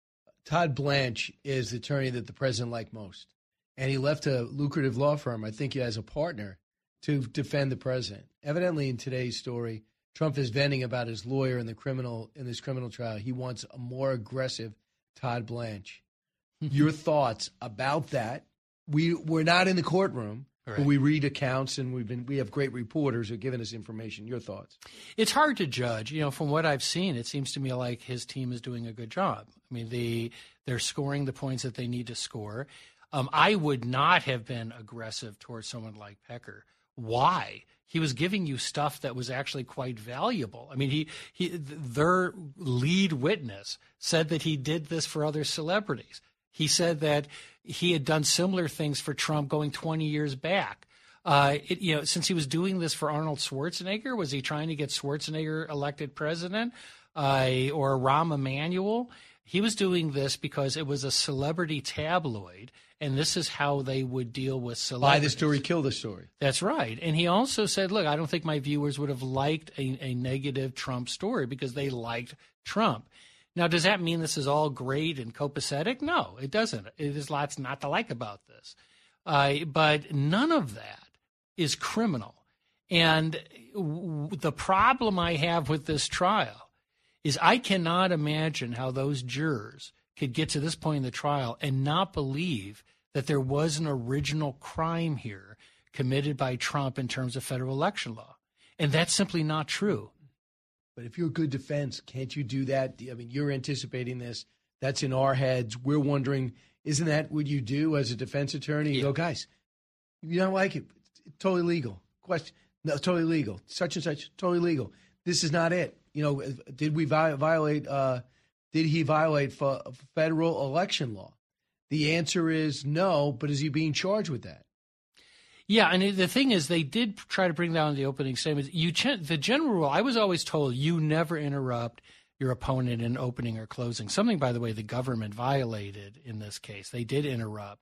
Todd Blanche is the attorney that the president liked most. And he left a lucrative law firm, I think, as a partner to defend the president. Evidently, in today's story, Trump is venting about his lawyer in this criminal trial. He wants a more aggressive Todd Blanche. Your thoughts about that? We're not in the courtroom, right, but we read accounts, and we have great reporters who have given us information. Your thoughts? It's hard to judge. From what I've seen, it seems to me like his team is doing a good job. I mean, they're scoring the points that they need to score. I would not have been aggressive towards someone like Pecker. Why? He was giving you stuff that was actually quite valuable. I mean, their lead witness said that he did this for other celebrities. He said that he had done similar things for Trump going 20 years back. Since he was doing this for Arnold Schwarzenegger, was he trying to get Schwarzenegger elected president or Rahm Emanuel? He was doing this because it was a celebrity tabloid, and this is how they would deal with celebrities. Buy the story, kill the story. That's right. And he also said, look, I don't think my viewers would have liked a negative Trump story because they liked Trump. Now, does that mean this is all great and copacetic? No, it doesn't. There's lots not to like about this. But none of that is criminal. And the problem I have with this trial is I cannot imagine how those jurors could get to this point in the trial and not believe that there was an original crime here committed by Trump in terms of federal election law. And that's simply not true. But if you're a good defense, can't you do that? I mean, you're anticipating this. That's in our heads. We're wondering, isn't that what you do as a defense attorney? You go, guys, you don't like it. It's totally legal. Question. No, totally legal. Such and such, totally legal. This is not it. Did we violate? Did he violate federal election law? The answer is no, but is he being charged with that? Yeah, and the thing is, they did try to bring down the opening statements. The general rule, I was always told, you never interrupt your opponent in opening or closing. Something, by the way, the government violated in this case. They did interrupt.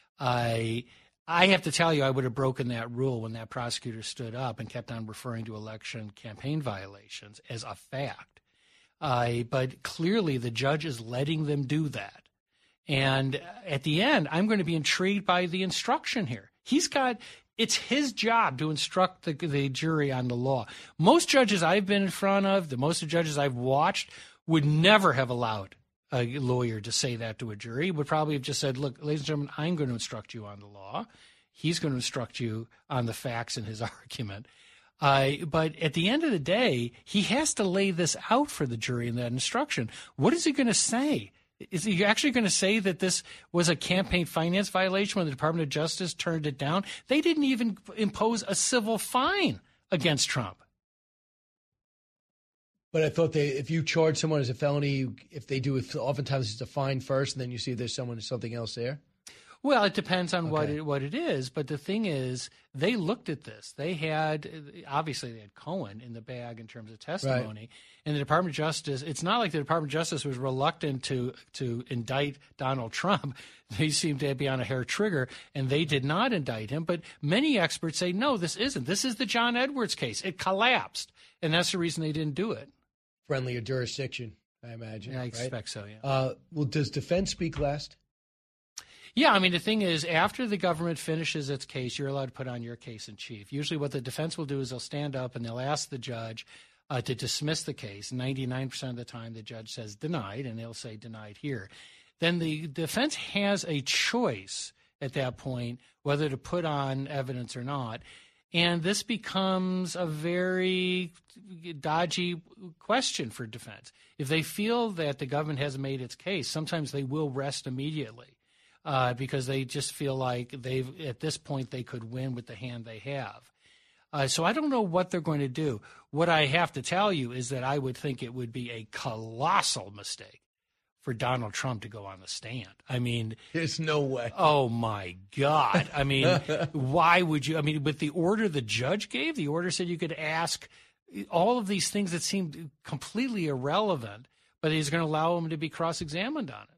I have to tell you, I would have broken that rule when that prosecutor stood up and kept on referring to election campaign violations as a fact. But clearly, the judge is letting them do that. And at the end, I'm going to be intrigued by the instruction here. It's his job to instruct the jury on the law. Most judges I've been in front of, most of the judges I've watched, would never have allowed a lawyer to say that to a jury. Would probably have just said, look, ladies and gentlemen, I'm going to instruct you on the law. He's going to instruct you on the facts in his argument. But at the end of the day, he has to lay this out for the jury in that instruction. What is he going to say? Is he actually going to say that this was a campaign finance violation when the Department of Justice turned it down? They didn't even impose a civil fine against Trump. But I thought if you charge someone as a felony, if they do it, oftentimes it's a fine first, and then you see if there's something else there. Well, it depends on what it is. But the thing is, they looked at this. They had Cohen in the bag in terms of testimony. Right. And the Department of Justice, it's not like the Department of Justice was reluctant to indict Donald Trump. They seemed to be on a hair trigger, and they did not indict him. But many experts say, no, this isn't. This is the John Edwards case. It collapsed, and that's the reason they didn't do it. Friendlier jurisdiction, I imagine. Yeah, I expect so, yeah. Well, does defense speak last? Yeah, I mean, the thing is, after the government finishes its case, you're allowed to put on your case in chief. Usually what the defense will do is they'll stand up and they'll ask the judge to dismiss the case. 99% of the time, the judge says denied, and they'll say denied here. Then the defense has a choice at that point whether to put on evidence or not. And this becomes a very dodgy question for defense. If they feel that the government hasn't made its case, sometimes they will rest immediately. Because they just feel like at this point they could win with the hand they have. So I don't know what they're going to do. What I have to tell you is that I would think it would be a colossal mistake for Donald Trump to go on the stand. I mean, there's no way. Oh, my God. I mean, why would you? I mean, with the order the judge gave, the order said you could ask all of these things that seemed completely irrelevant, but he's going to allow him to be cross-examined on it.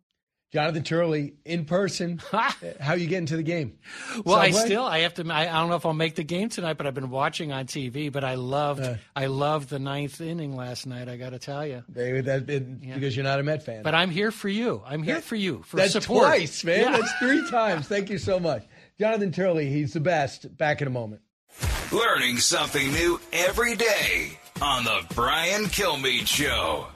Jonathan Turley in person. How you getting to the game? Well, Subway? I have to. I don't know if I'll make the game tonight, but I've been watching on TV. But I loved the ninth inning last night. I got to tell you, because you're not a Met fan. But I'm here for you. I'm here for you for That's support. Twice, man. Yeah. That's 3 times. Thank you so much, Jonathan Turley. He's the best. Back in a moment. Learning something new every day on the Brian Kilmeade Show.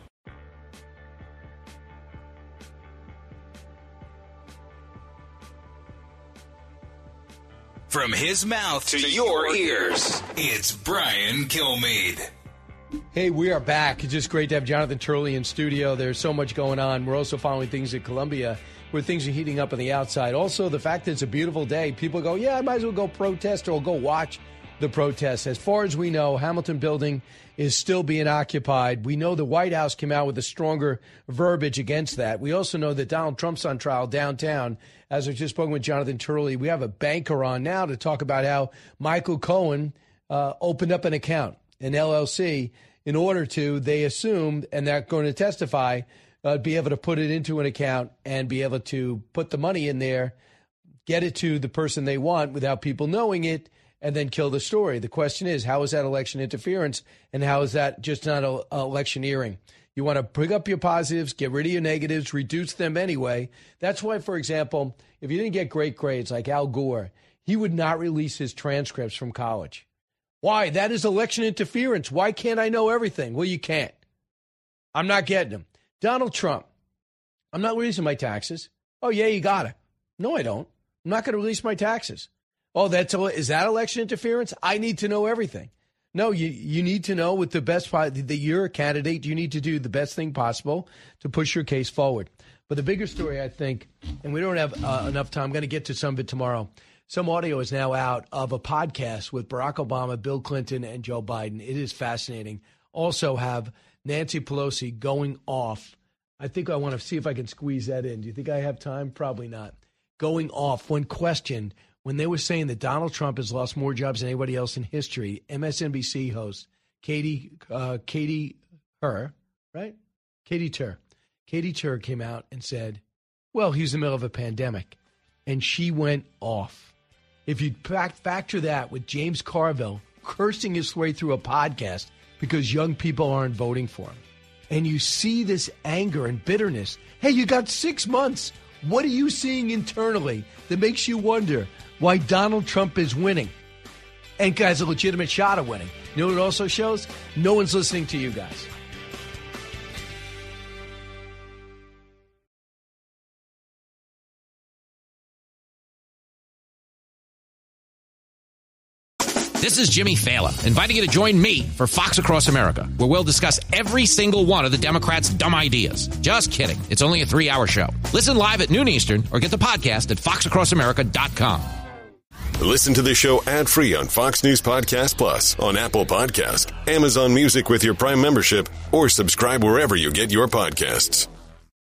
From his mouth to your ears, it's Brian Kilmeade. Hey, we are back. It's just great to have Jonathan Turley in studio. There's so much going on. We're also following things at Columbia where things are heating up on the outside. Also, the fact that it's a beautiful day, people go, yeah, I might as well go protest or go watch the protests. As far as we know, Hamilton Building is still being occupied. We know the White House came out with a stronger verbiage against that. We also know that Donald Trump's on trial downtown. As I just spoken with Jonathan Turley, we have a banker on now to talk about how Michael Cohen opened up an account, an LLC, in order to, they assumed, and they're going to testify, be able to put it into an account and be able to put the money in there, get it to the person they want without people knowing it, and then kill the story. The question is, how is that election interference, and how is that just not electioneering? You want to pick up your positives, get rid of your negatives, reduce them anyway. That's why, for example, if you didn't get great grades like Al Gore, he would not release his transcripts from college. Why? That is election interference. Why can't I know everything? Well, you can't. I'm not getting them. Donald Trump, I'm not releasing my taxes. Oh, yeah, you got it. No, I don't. I'm not going to release my taxes. Oh, is that election interference? I need to know everything. No, you need to know with the best that you're a candidate. You need to do the best thing possible to push your case forward. But the bigger story, I think, and we don't have enough time, I'm going to get to some of it tomorrow. Some audio is now out of a podcast with Barack Obama, Bill Clinton, and Joe Biden. It is fascinating. Also have Nancy Pelosi going off. I think I want to see if I can squeeze that in. Do you think I have time? Probably not. Going off when questioned, when they were saying that Donald Trump has lost more jobs than anybody else in history, MSNBC host Katie Tur came out and said, well, he's in the middle of a pandemic. And she went off. If you factor that with James Carville cursing his way through a podcast because young people aren't voting for him, and you see this anger and bitterness, hey, you got 6 months. What are you seeing internally that makes you wonder why Donald Trump is winning and has a legitimate shot of winning? You know what it also shows? No one's listening to you guys. This is Jimmy Fallon, inviting you to join me for Fox Across America, where we'll discuss every single one of the Democrats' dumb ideas. Just kidding. It's only a 3-hour show. Listen live at noon Eastern or get the podcast at foxacrossamerica.com. Listen to the show ad-free on Fox News Podcast Plus, on Apple Podcast, Amazon Music with your Prime membership, or subscribe wherever you get your podcasts.